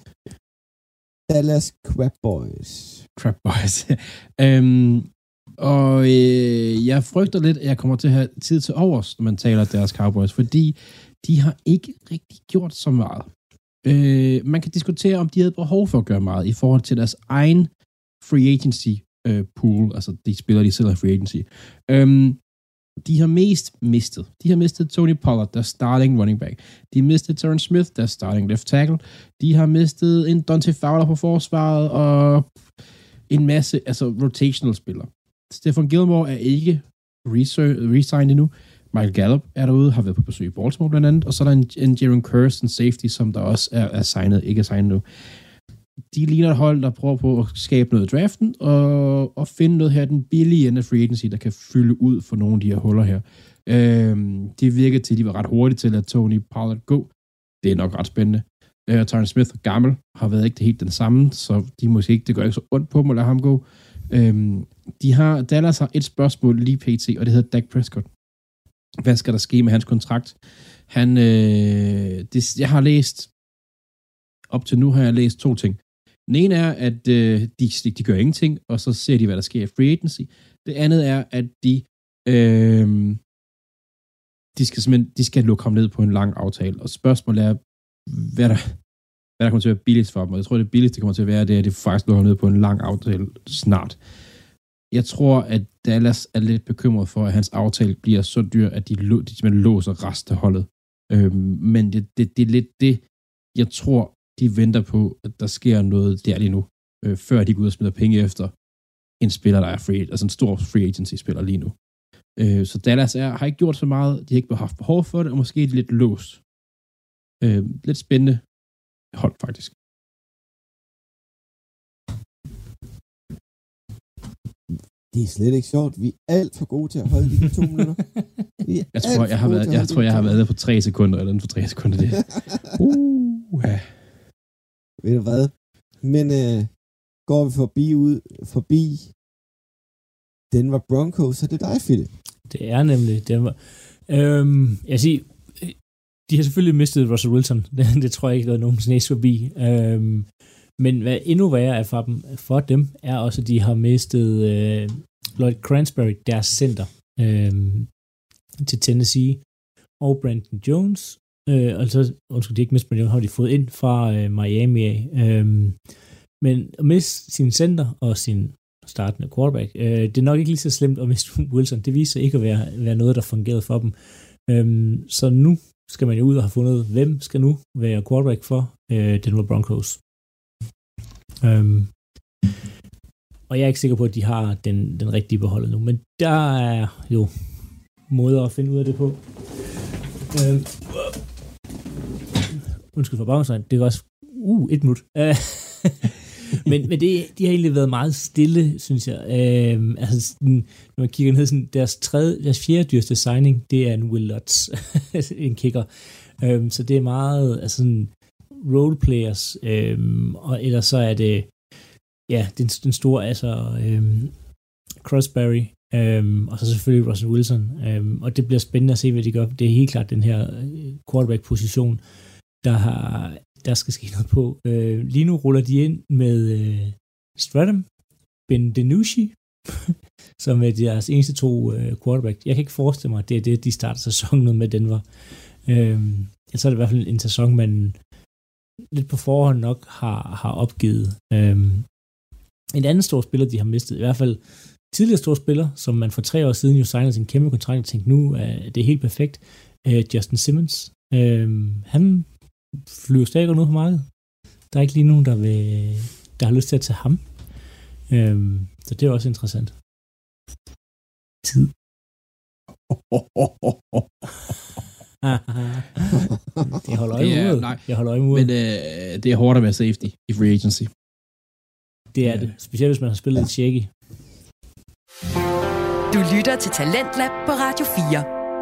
Dallas Crab Boys. Crab Boys. øhm, og øh, jeg frygter lidt, at jeg kommer til at have tid til overs, når man taler Dallas Cowboys, fordi de har ikke rigtig gjort så meget. Øh, man kan diskutere, om de havde behov for at gøre meget i forhold til deres egen free agency øh, pool, altså de spillere, de selv har free agency. Øhm, de har mest mistet. De har mistet Tony Pollard, der er starting running back. De har mistet Terrence Smith, der er starting left tackle. De har mistet en Dante Fowler på forsvaret, og en masse altså rotational spillere. Stephen Gilmore er ikke re-signed endnu. Michael Gallup er derude, har været på besøg i Baltimore blandt andet, og så er der en, en Jaron Curse, en safety, som der også er, er signet, ikke er signet nu. De ligner et hold, der prøver på at skabe noget i draften, og, og finde noget her, den billige ende af free agency, der kan fylde ud for nogle af de her huller her. Øhm, det virker til, at de var ret hurtige til at lade Tony Pollard gå. Det er nok ret spændende. Øh, Tyron Smith, gammel, har været ikke helt den samme, så de måske ikke, det gør ikke så ondt på dem at lade ham gå. Øhm, de har, Dallas har et spørgsmål lige pt, og det hedder Dak Prescott. Hvad skal der ske med hans kontrakt? Han, øh, det, jeg har læst, op til nu har jeg læst to ting. Den ene er, at øh, de, de gør ingenting, og så ser de, hvad der sker i free agency. Det andet er, at de, øh, de skal simpelthen, de skal lukke ham ned på en lang aftale. Og spørgsmålet er, hvad der, hvad der kommer til at være billigst for dem. Og jeg tror, det billigste kommer til at være, det er, at de faktisk lukker ham ned på en lang aftale snart. Jeg tror, at Dallas er lidt bekymret for, at hans aftale bliver så dyr, at de, de simpelthen låser resten af holdet. Øhm, men det, det, det er lidt det, jeg tror, de venter på, at der sker noget der lige nu, øh, før de går ud og smider penge efter en spiller, der er free, altså en stor free agency-spiller lige nu. Øh, så Dallas er, har ikke gjort så meget, de har ikke haft behov for det, og måske er de lidt låst. Øh, lidt spændende hold, faktisk. Det er slet ikke sjovt. Vi er alt for gode til at holde de to minutter. Jeg tror, jeg har været, jeg tror, jeg har været der på tre sekunder, eller for tre sekunder. Det. uh, ja. Ved du hvad? Men øh, går vi forbi ud, forbi Denver Broncos, så det er dig, Philip. Det er nemlig Denver. Øhm, jeg siger, de har selvfølgelig mistet Russell Wilson. Det, det tror jeg ikke, der er nogen snæs forbi. Øhm, Men hvad endnu værre er for dem, for dem er også, at de har mistet øh, Lloyd Cransbury, deres center, øh, til Tennessee, og Brandon Jones. Øh, altså, undskyld, de ikke mistet Brandon Jones, har de fået ind fra øh, Miami af. Øh, men at miste sin center og sin startende quarterback, øh, det er nok ikke lige så slemt at miste Wilson. Det viser ikke at være, være noget, der fungerede for dem. Øh, så nu skal man jo ud og have fundet, hvem skal nu være quarterback for øh, Denver Broncos. Øhm, og jeg er ikke sikker på, at de har den, den rigtige beholder nu, men der er jo måder at finde ud af det på. Øhm, undskyld for baggrundsstøjen, det er også uh, et minut. men, men det, de har egentlig været meget stille, synes jeg. Øhm, altså, sådan, når man kigger ned, sådan, deres, tredje, deres fjerde dyreste signing, det er en Will Lutz, en kicker. Øhm, så det er meget altså sådan roleplayers, øhm, og ellers så er det ja, den, den store, altså øhm, Crosby, øhm, og så selvfølgelig Russell Wilson, øhm, og det bliver spændende at se, hvad de gør. Det er helt klart den her quarterback-position, der har der skal ske noget på. Øh, lige nu ruller de ind med øh, Stratton, Ben DiNucci, som er deres eneste to øh, quarterback. Jeg kan ikke forestille mig, at det er det, de starter sæsonen med Denver. Øh, så er det i hvert fald en sæson, man lidt på forhånd nok har, har opgivet. Øh, en anden stor spiller, de har mistet, i hvert fald tidligere stor spiller, som man for tre år siden jo signede sin kæmpe kontrakt og tænkte, nu er det helt perfekt. Øh, Justin Simmons. Øh, han flyver stadig ud på markedet. Der er ikke lige nogen, der, vil, der har lyst til at tage ham. Øhm, så det er også interessant. Tid. Jeg holder øje med uret. Jeg holder øje med uret. Men øh, det er hårdt at være safety i free agency. Det er det. Specielt hvis man har spillet ja. et shaky. Du lytter til Talentlab på Radio fire.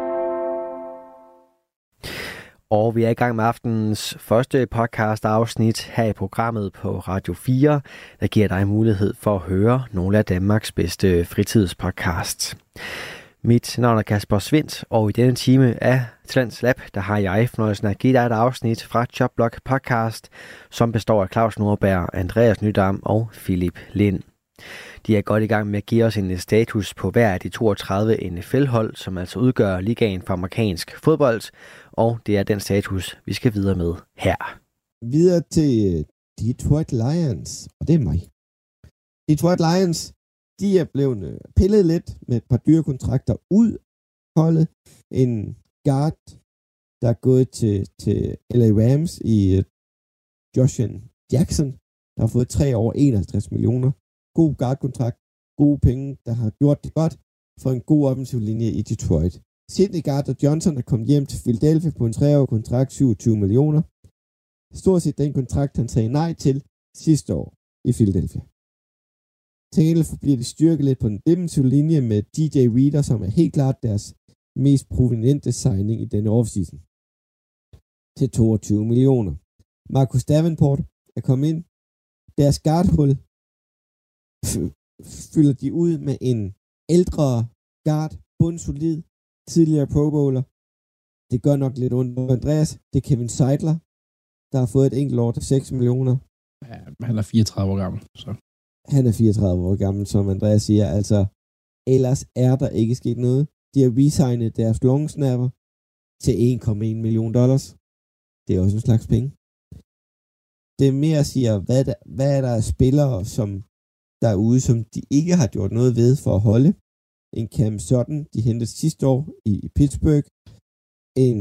Og vi er i gang med aftenens første podcast afsnit her i programmet på Radio fire, der giver dig mulighed for at høre nogle af Danmarks bedste fritidspodcasts. Mit navn er Kasper Svindt, og i denne time af Talents Lab, der har jeg fornøjelsen at give dig et afsnit fra Jobblock Podcast, som består af Claus Nordberg, Andreas Nydam og Philip Lind. De er godt i gang med at give os en status på hver af de toogtredive N F L-hold, som altså udgør ligaen for amerikansk fodbold, og det er den status, vi skal videre med her. Videre til Detroit Lions, og det er mig. Detroit Lions, de er blevet pillet lidt med et par dyre kontrakter ud holdet. En guard, der er gået til, til L A Rams i Joshan Jackson, der har fået tre år enoghalvtreds millioner. God guard-kontrakt, gode penge, der har gjort det godt for en god offensiv linje i Detroit. Sidney Gardner-Johnson er kommet hjem til Philadelphia på en treårig kontrakt, syvogtyve millioner. Stort set den kontrakt, han sagde nej til sidste år i Philadelphia. Til gengæld bliver det styrket lidt på den defensive linje med D J Reader, som er helt klart deres mest prominente signing i denne offseason. Til toogtyve millioner. Marcus Davenport er kommet ind. Deres guardhul fylder de ud med en ældre guard, bundsolid, tidligere Pro Bowler. Det gør nok lidt ondt på Andreas. Det er Kevin Seidler, der har fået et enkelt år til seks millioner. Ja, han er fireogtredive år gammel. Så. Han er fireogtredive år gammel, som Andreas siger. Altså, ellers er der ikke sket noget. De har resignet deres long snapper til en komma en million dollars. Det er også en slags penge. Det er mere at sige, hvad, der, hvad er der af spillere, som derude, som de ikke har gjort noget ved for at holde. En Cam Sutton, de hentede sidste år i Pittsburgh. En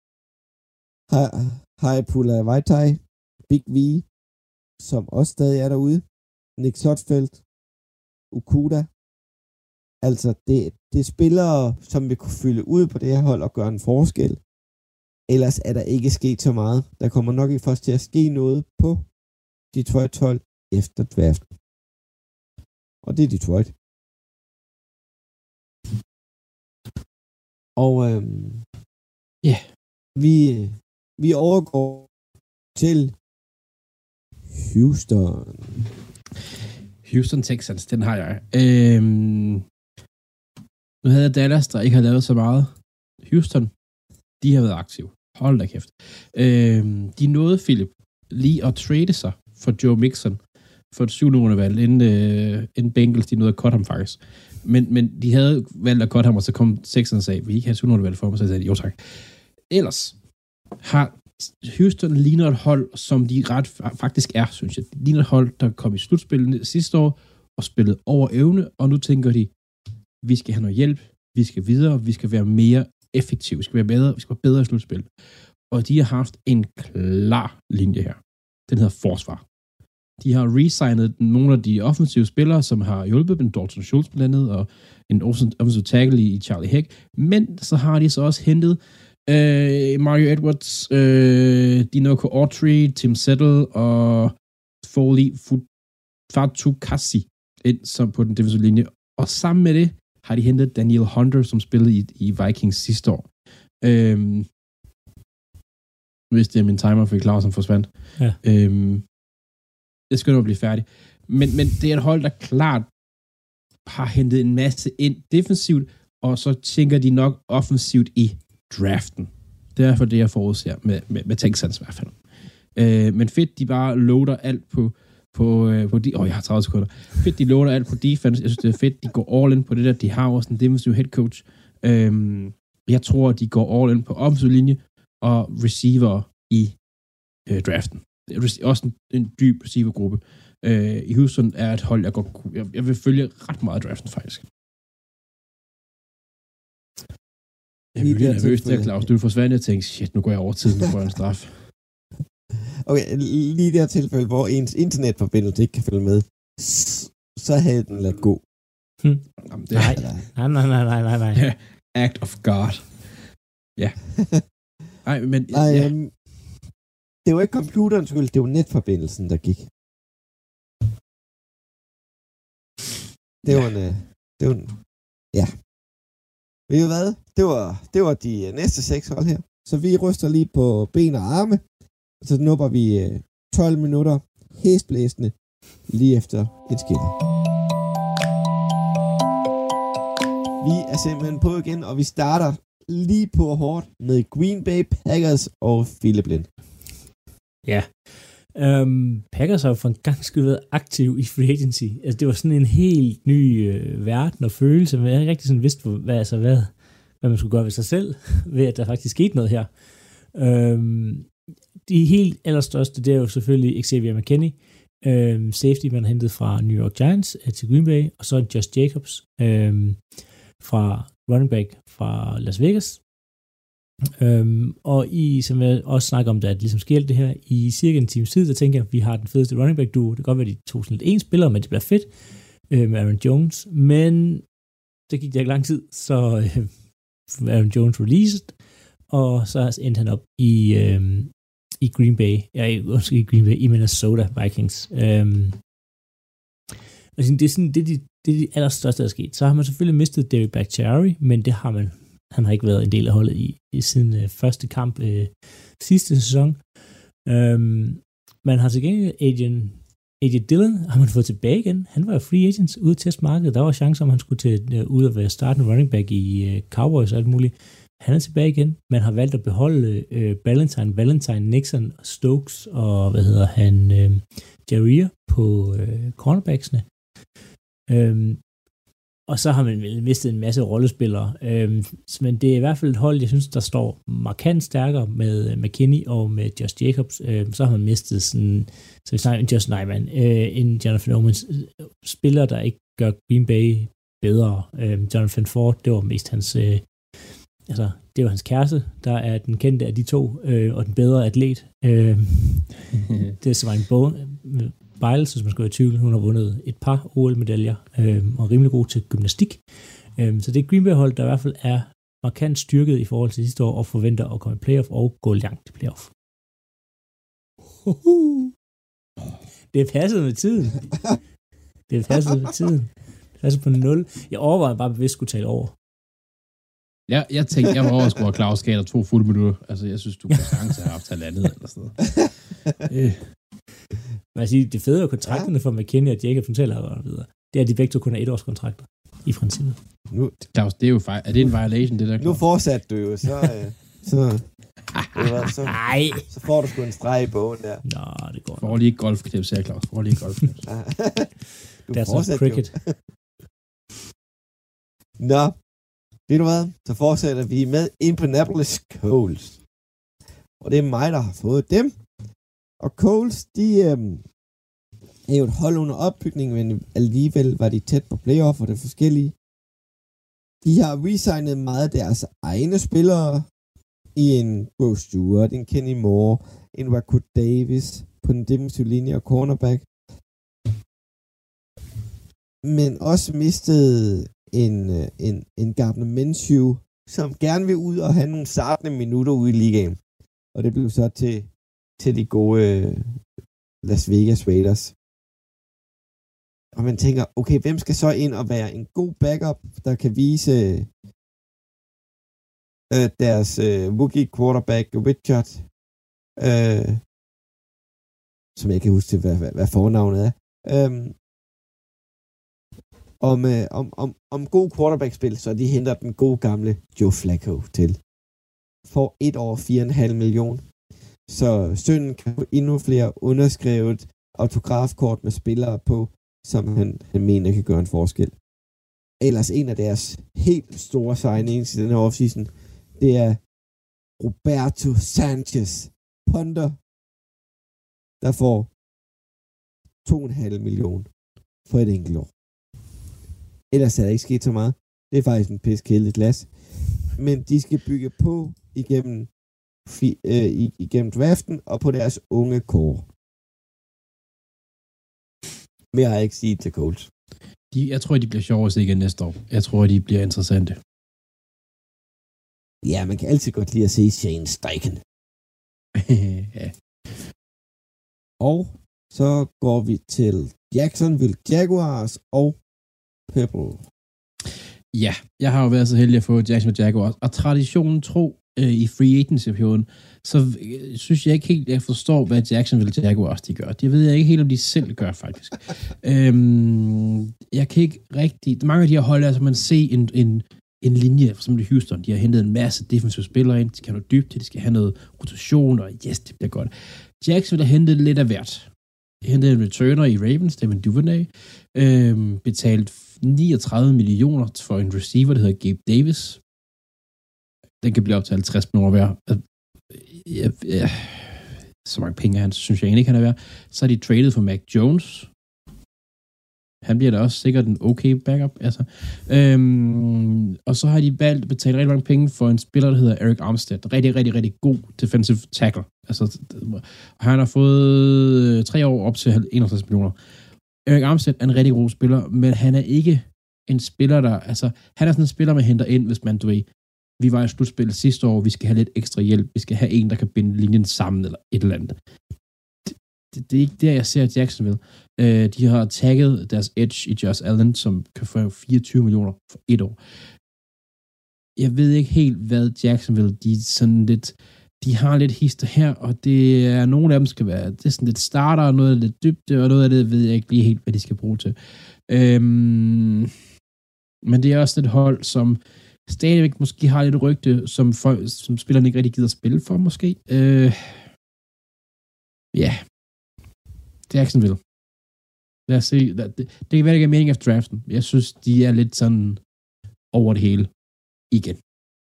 Haipula Vaitai, Big V, som også stadig er derude. Nick Sotfeldt, Okuda. Altså, det, det er spillere, som vil kunne fylde ud på det her hold og gøre en forskel. Ellers er der ikke sket så meget. Der kommer nok ikke først til at ske noget på Detroit hold efter draften. Og det er Detroit. Og øhm, ja, yeah. vi, vi overgår til Houston. Houston Texans, den har jeg. Øhm, nu havde jeg Dallas, der ikke har lavet så meget. Houston, de har været aktive. Hold da kæft. Øhm, de nåede, Philip, lige at trade sig for Joe Mixon for et syvende rundevalg, inden, øh, inden Bengals, de nåede at cutte ham faktisk. Men, men de havde valgt at cutte ham, og så kom Texans og sagde, vi ikke have et syvende rundevalg for ham, og så sagde de, jo tak. Ellers har Houston ligner et hold, som de ret faktisk er, synes jeg. De ligner et hold, der kom i slutspillet sidste år, og spillede over evne, og nu tænker de, vi skal have noget hjælp, vi skal videre, vi skal være mere effektive, vi skal være bedre, vi skal være bedre i slutspil. Og de har haft en klar linje her. Den hedder forsvar. De har resignet nogle af de offensive spillere, som har hjulpet dem, Dalton Schultz blandt andet, og en offensive tackle i Charlie Heck. Men så har de så også hentet øh, Mario Edwards, øh, Dinoco Autry, Tim Settle og Foley Fatu Kassi ind som på den defensive linje. Og sammen med det har de hentet Daniel Hunter, som spillede i, i Vikings sidste år. Øhm, hvis det er min timer, for Claus, som forsvandt. Ja. Øhm, det skal nu blive færdig. Men, men det er et hold, der klart har hentet en masse ind defensivt, og så tænker de nok offensivt i draften. Det er derfor det, jeg forudser med, med, med Texans i hvert fald. Øh, men fedt, de bare loader alt på på, øh, på de... Åh, oh, jeg har tredive sekunder. Fedt, de loader alt på defense. Jeg synes, det er fedt, de går all in på det der. De har også en defensive head coach. Øhm, jeg tror, de går all in på offensive linje og receiver i øh, draften. Også en, en dyb receivergruppe. Øh, I Houston er et hold, jeg godt kunne... Jeg, jeg vil følge ret meget af draften, faktisk. Jeg er lidt nervøs der, Claus. Du forsvandt, jeg tænkte, shit, nu går jeg over tiden, nu får jeg en straf. Okay, lige i det her tilfælde, hvor ens internetforbindelse ikke kan følge med, så havde den ladt gå. Hmm. Jamen, det er, nej, nej, nej, nej, nej, nej. Yeah, act of God. Ja. Nej, men... Nej, ja. um, det var ikke computerens skyld, det var netforbindelsen, der gik. Det var en... Det var en ja. Ved du hvad? Det var, det var de næste seks hold her. Så vi ryster lige på ben og arme. Så nupper vi tolv minutter hæsblæsende lige efter et skiller. Vi er simpelthen på igen, og vi starter lige på hårdt med Green Bay Packers og Philip Lind. Ja. Um, Packers har jo for en gang skyld været aktiv i free agency. Altså, det var sådan en helt ny øh, verden og følelse, men jeg har ikke rigtig sådan vidst, hvad, altså, hvad, hvad man skulle gøre ved sig selv, ved at der faktisk skete noget her. Um, de helt allerstørste, det er jo selvfølgelig Xavier McKinney, um, safety, man har hentet fra New York Giants uh, til Green Bay, og så Josh Jacobs um, fra running back fra Las Vegas. Um, og i, som jeg også snakker om, da det ligesom sker det her, i cirka en times tid, der tænker jeg, at vi har den fedeste running back duo. Det kan godt være, de to sådan lidt en spillere, men det bliver fedt øh, med Aaron Jones. Men det gik der ikke lang tid, så øh, Aaron Jones released, og så endte han op i, øh, i Green Bay, ja, ikke i Green Bay, i Minnesota Vikings. Um, altså, det er sådan, det er de, det er de allerstørste, der er sket. Så har man selvfølgelig mistet Derek Bakhtiari, men det har man Han har ikke været en del af holdet i, i siden øh, første kamp øh, sidste sæson. Øhm, man har til gengæld Adrian, Adrian Dillon, har man fået tilbage igen. Han var jo free agent ude i testmarkedet. Der var chancer, om han skulle til, øh, ud og være startende running back i øh, Cowboys og alt muligt. Han er tilbage igen. Man har valgt at beholde øh, Valentine, Valentine, Nixon, Stokes og hvad hedder han, øh, Jair på øh, cornerbacksene. Øhm, Og så har man vel mistet en masse rollespillere. Øhm, men det er i hvert fald et hold, jeg synes, der står markant stærkere med McKinney og med Josh Jacobs. Øhm, så har man mistet sådan, så vi snakker en Josh Nyman, øh, en Jonathan Owens, spiller, der ikke gør Green Bay bedre. Øhm, Jonathan Ford, det var mest hans, øh, altså, det var hans kæreste, der er den kendte af de to, øh, og den bedre atlet. Øh, det er så var en bog, Biles, hvis man skal være i tvivl, hun har vundet et par O L-medaljer øh, og er rimelig god til gymnastik. Øh, så det er Green Bay-hold, der i hvert fald er markant styrket i forhold til sidste år og forventer at komme i playoff og gå langt til playoff. Det er passet med tiden. Det er passet med tiden. Det er passet på nul. Jeg overvejede bare, at vi skulle tale over. Ja, jeg tænkte, jeg var over at skulle have Claus Gater to fulde minutter. Altså, jeg synes, du kan chance at have haft halvandet eller sådan noget. øh. Man siger, det fede er kontrakterne ja. For McKinney og Jacobs taler og videre. Det er, at de begge to kun har et års kontrakter i princippet. Nu, Claus, det er jo fejl. Er det en violation, det der? Claus? Nu fortsatte du jo, så... Øh, så, så, Nej. så får du sgu en streg i bogen der. Nå, det går. Får lige et golfknips her, Claus. Får lige et golfknips. Det er så cricket. Nå, ved du hvad? Så fortsætter vi med Indianapolis Colts. Og det er mig, der har fået dem. Og Colts, de øh, er jo et hold under opbygning, men alligevel var de tæt på playoff og det forskellige. De har resignet meget af deres egne spillere i en Bo Stewart, en Kenny Moore, en Rakud Davis på den defensive linje og cornerback. Men også mistet en, en, en Gardner Minshew, som gerne vil ud og have nogle startende minutter ude i ligaen. Og det blev så til til de gode Las Vegas Raiders. Og man tænker, okay, hvem skal så ind og være en god backup, der kan vise øh, deres øh, rookie quarterback, Richard, øh, som jeg kan huske, hvad, hvad, hvad fornavnet er, øh, om, øh, om, om, om god quarterback-spil, så de henter den gode gamle Joe Flacco til. For et år fire komma fem million. Så sønnen kan få endnu flere underskrevet autografkort med spillere på, som han, han mener kan gøre en forskel. Ellers en af deres helt store signings i den her offseason, det er Roberto Sanchez, punter, der får to komma fem million for et enkelt år. Ellers er der ikke sket så meget. Det er faktisk en piskedeligt las. Men de skal bygge på igennem, fi, øh, igennem draften og på deres unge core. Mere har jeg ikke sige til Colts. De, jeg tror, de bliver sjovere at se igen næste år. Jeg tror, de bliver interessante. Ja, man kan altid godt lide at se Shane Steichen. Ja. Og så går vi til Jacksonville Jaguars og Purple. Ja, jeg har jo været så heldig at få Jacksonville Jaguars, og traditionen tro øh, i free agency-perioden, så øh, synes jeg ikke helt, jeg forstår, hvad Jacksonville Jaguars de gør. Det ved jeg ikke helt, om de selv gør, faktisk. øhm, jeg kan ikke rigtig... Mange af de her hold, altså man se en, en, en linje, for eksempel Houston, de har hentet en masse defensive spillere ind, de skal have noget dybt, de skal have noget rotation, og yes, det bliver godt. Jacksonville har hentet lidt af hvert. De hentede en returner i Ravens, Devin Duvernay, øhm, betalt niogtredive millioner for en receiver, der hedder Gabe Davis. Den kan blive op til halvtreds millioner hver. Ja, ja, så mange penge han synes jeg egentlig ikke, han er værd. Så er de traded for Mac Jones. Han bliver da også sikkert en okay backup. Altså. Øhm, og så har de valgt at betale rigtig mange penge for en spiller, der hedder Eric Armstead. Rigtig, rigtig, rigtig god defensive tackle. Altså, han har fået tre år op til enogtres millioner. Eric Armstead er en rigtig god spiller, men han er ikke en spiller, der... Altså, han er sådan en spiller, man henter ind, hvis man, du ved, vi var i slutspil sidste år, vi skal have lidt ekstra hjælp, vi skal have en, der kan binde linjen sammen, eller et eller andet. Det, det, det er ikke der, jeg ser Jacksonville. Uh, de har tagget deres edge i Josh Allen, som kan få fireogtyve millioner for et år. Jeg ved ikke helt, hvad Jacksonville, de er sådan lidt... De har lidt hister her, og det er nogle af dem skal være, det er sådan lidt starter, og noget af lidt dybde, og noget af det ved jeg ikke lige helt, hvad de skal bruge til. Øhm, men det er også et hold, som stadigvæk måske har lidt rygte, som, folk, som spillerne ikke rigtig gider spille for, måske. Øh, ja. Jacksonville. Lad os se. Det, det kan være, det ikke er mening af draften. Jeg synes, de er lidt sådan over det hele igen.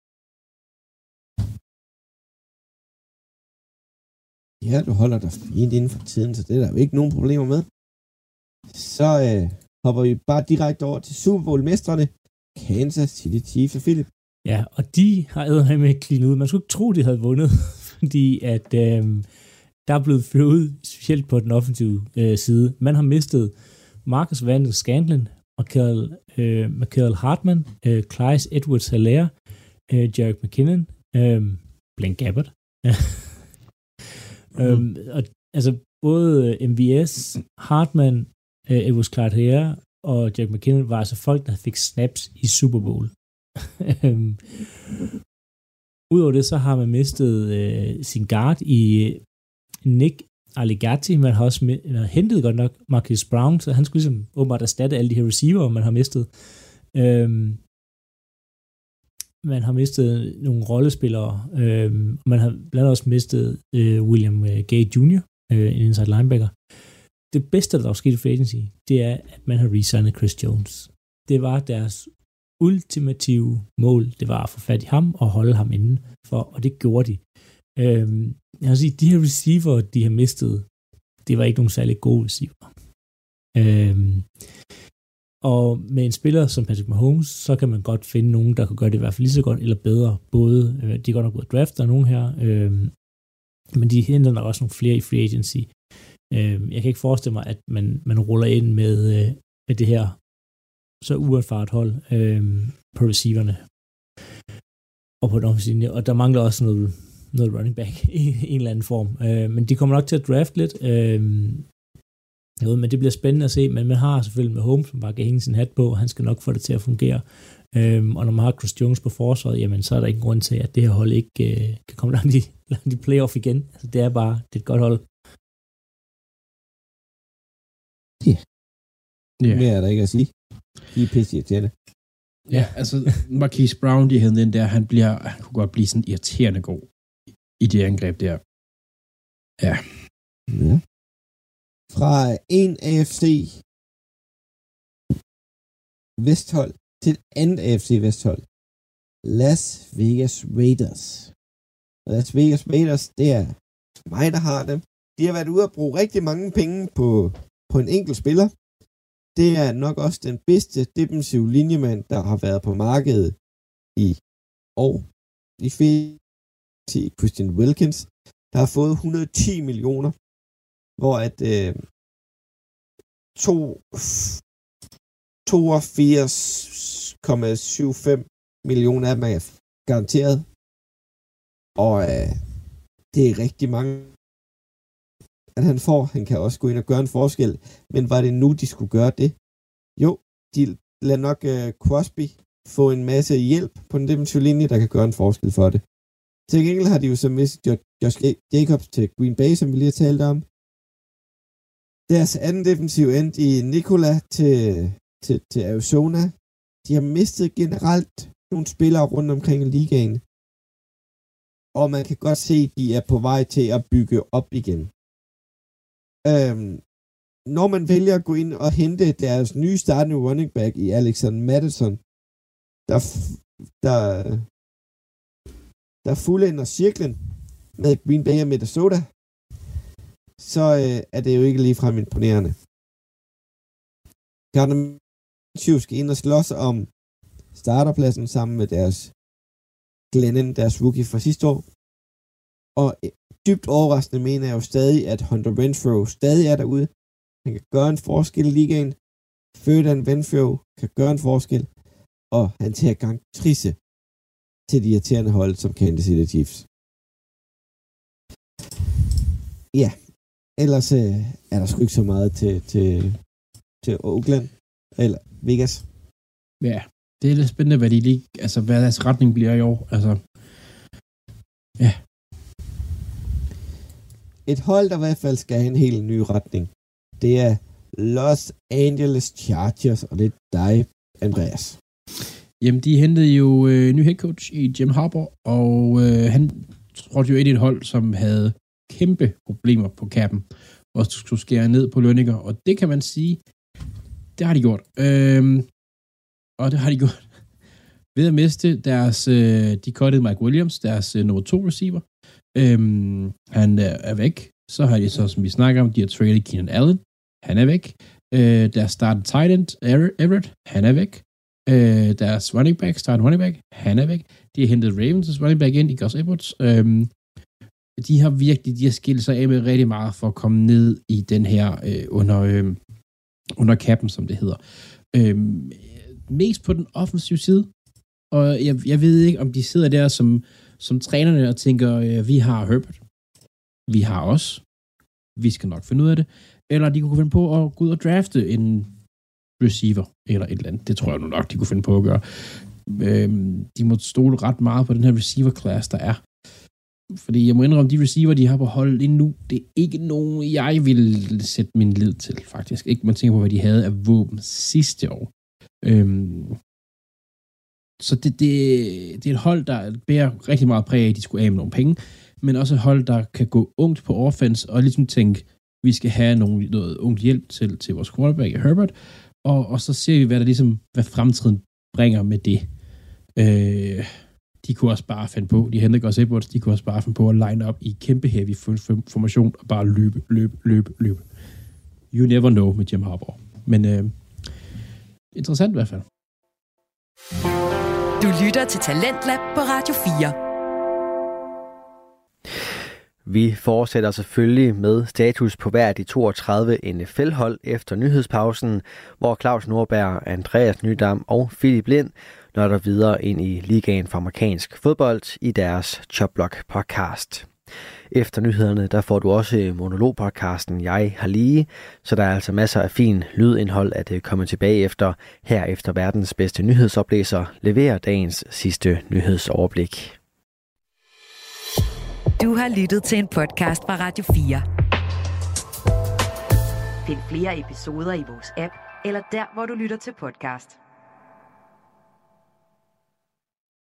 Ja, du holder dig fint inden for tiden, så det er der jo ikke nogen problemer med. Så øh, hopper vi bare direkte over til Super Bowl-mestrene, Kansas City Chiefs og Philip. Ja, og de har æder med clean ud. Man skulle ikke tro, de havde vundet, fordi at øh, der er blevet ført ud, specielt på den offensive øh, side. Man har mistet Marcus Valdes-Scantling, Michael, øh, Michael Hartman, øh, Clyde Edwards-Helaire, øh, Jerick McKinnon, øh, Blaine Gabbert. Mm. Øhm, og, altså både M V S, Hartman, øh, Edwards Helaire og Jerick McKinnon var altså folk, der fik snaps i Super Bowl. Udover det, så har man mistet øh, sin guard i Nick Allegati. Man har også med, man har hentet godt nok Marcus Brown, så han skulle ligesom åbenbart erstatte alle de her receiver, man har mistet. Øhm, man har mistet nogle rollespillere. Øhm, man har blandt andet også mistet øh, William Gay junior, øh, en inside linebacker. Det bedste, der er sket i free agency, det er, at man har resignet Chris Jones. Det var deres ultimative mål. Det var at få fat i ham og holde ham inde for, og det gjorde de. Øhm, jeg vil sige, de her receiver, de har mistet, det var ikke nogen særlig gode receiver. Øhm, og med en spiller som Patrick Mahomes, så kan man godt finde nogen, der kan gøre det i hvert fald lige så godt, eller bedre. Både, øh, de er godt nok både draftet af nogen her, øhm, men de henter nok også nogle flere i free agency. Øhm, jeg kan ikke forestille mig, at man, man ruller ind med, øh, med det her så uerfart hold øhm, på receiverne og på den offensive linje, og der mangler også noget, noget running back i en eller anden form. Øh, men de kommer nok til at drafte lidt. Øh, Jo, men det bliver spændende at se, men man har selvfølgelig med Holmes, som bare kan hænge sin hat på, og han skal nok få det til at fungere. Øhm, og når man har Chris Jones på forsvaret, jamen så er der ingen grund til, at det her hold ikke øh, kan komme langt i, langt i playoff igen. Altså det er bare, det er et godt hold. Ja. Yeah. Mere er der ikke at sige. De er pisse irriterende. Ja, altså Marquise Brown, de havde den der, han, bliver, han kunne godt blive sådan irriterende god i det angreb der. Ja. Ja. Fra en A F C Vesthold til et andet A F C Vesthold. Las Vegas Raiders. Og Las Vegas Raiders, det er mig, der har dem. De har været ude at bruge rigtig mange penge på, på en enkelt spiller. Det er nok også den bedste defensive linjemand, der har været på markedet i år. De fik til Christian Wilkins, der har fået et hundrede og ti millioner, hvor at øh, to, toogfirs komma syvoghalvfems millioner af dem er garanteret. Og øh, det er rigtig mange, at han får. Han kan også gå ind og gøre en forskel. Men var det nu, de skulle gøre det? Jo, de lader nok uh, Crosby få en masse hjælp på den defensive linje, der kan gøre en forskel for det. Til gengæld har de jo så mistet Josh Jacobs til Green Bay, som vi lige har talt om. Deres anden defensive end i Nikola til, til, til Arizona. De har mistet generelt nogle spillere rundt omkring i ligaen. Og man kan godt se, at de er på vej til at bygge op igen. Øhm, når man vælger at gå ind og hente deres nye startende running back i Alexander Mattison, der, der, der fuldender cirklen med Green Bay og Minnesota, så øh, er det jo ikke ligefrem imponerende. Gardner Minshew skal ind og slås om starterpladsen sammen med deres Glennon, deres rookie fra sidste år. Og dybt overraskende mener jeg jo stadig, at Hunter Renfrow stadig er derude. Han kan gøre en forskel i ligaen. Ferdinand Renfrow kan gøre en forskel. Og han tager gang trisse til de irriterende hold, som Kansas City Chiefs. Ja, ellers øh, er der sgu ikke så meget til, til, til Oakland eller Vegas. Ja, det er lidt spændende, hvad de lige, altså hvad deres retning bliver i år. Altså, ja. Et hold, der i hvert fald skal have en helt ny retning, det er Los Angeles Chargers, og det er dig, Andreas. Jamen, de hentede jo øh, ny head coach i Jim Harbaugh, og øh, han trådte jo ind i et hold, som havde kæmpe problemer på kappen, og skulle skære ned på lønninger, og det kan man sige, det har de gjort. Øhm, og det har de gjort ved at miste deres, øh, de cuttede Mike Williams, deres øh, nummer to receiver. Øhm, han er, er væk. Så har de så, som vi snakker om, de har traded Keenan Allen. Han er væk. Øh, deres starten tight end, Everett, han er væk. Øh, deres running back, starten running back, han er væk. De har hentet Ravens' running back ind i Gus Edwards. Øhm, de har virkelig, de har skilt sig af med rigtig meget for at komme ned i den her øh, under, øh, under kappen, som det hedder. Øhm, mest på den offensive side. Og jeg, jeg ved ikke, om de sidder der som, som trænerne og tænker, øh, vi har Herbert. Vi har os. Vi skal nok finde ud af det. Eller de kunne finde på at gå ud og drafte en receiver eller et eller andet. Det tror jeg nu nok, de kunne finde på at gøre. Øhm, de må stole ret meget på den her receiver-class, der er. Fordi jeg må indrømme, de receiver, de har på hold lige nu, det er ikke nogen, jeg vil sætte min lid til, faktisk. Ikke man tænker på, hvad de havde af våben sidste år. Øhm, så det, det, det er et hold, der bærer rigtig meget præg af, at de skulle af med nogle penge, men også et hold, der kan gå ungt på offense, og ligesom tænke, vi skal have nogle, noget ungt hjælp til, til vores quarterback Herbert, og, og så ser vi, hvad der ligesom, hvad fremtiden bringer med det. Øh, de kunne også bare finde på, de hentede Gus Edwards, de kunne også bare finde på at line op i kæmpe heavy formation, og bare løbe, løbe, løbe, løbe. You never know med Jim Harbaugh. Men øh, interessant i hvert fald. Du lytter til Talentlab på Radio fire. Vi fortsætter selvfølgelig med status på hver af de toogtredive N F L-hold efter nyhedspausen, hvor Claus Nordberg, Andreas Nydam og Philip Lind nørder videre ind i ligaen for amerikansk fodbold i deres Chop Block podcast. Efter nyhederne, der får du også monologpodcasten Jeg har lige, så der er altså masser af fin lydindhold at komme tilbage efter. Her efter verdens bedste nyhedsoplæser leverer dagens sidste nyhedsoverblik. Du har lyttet til en podcast fra Radio fire. Find flere episoder i vores app, eller der, hvor du lytter til podcast.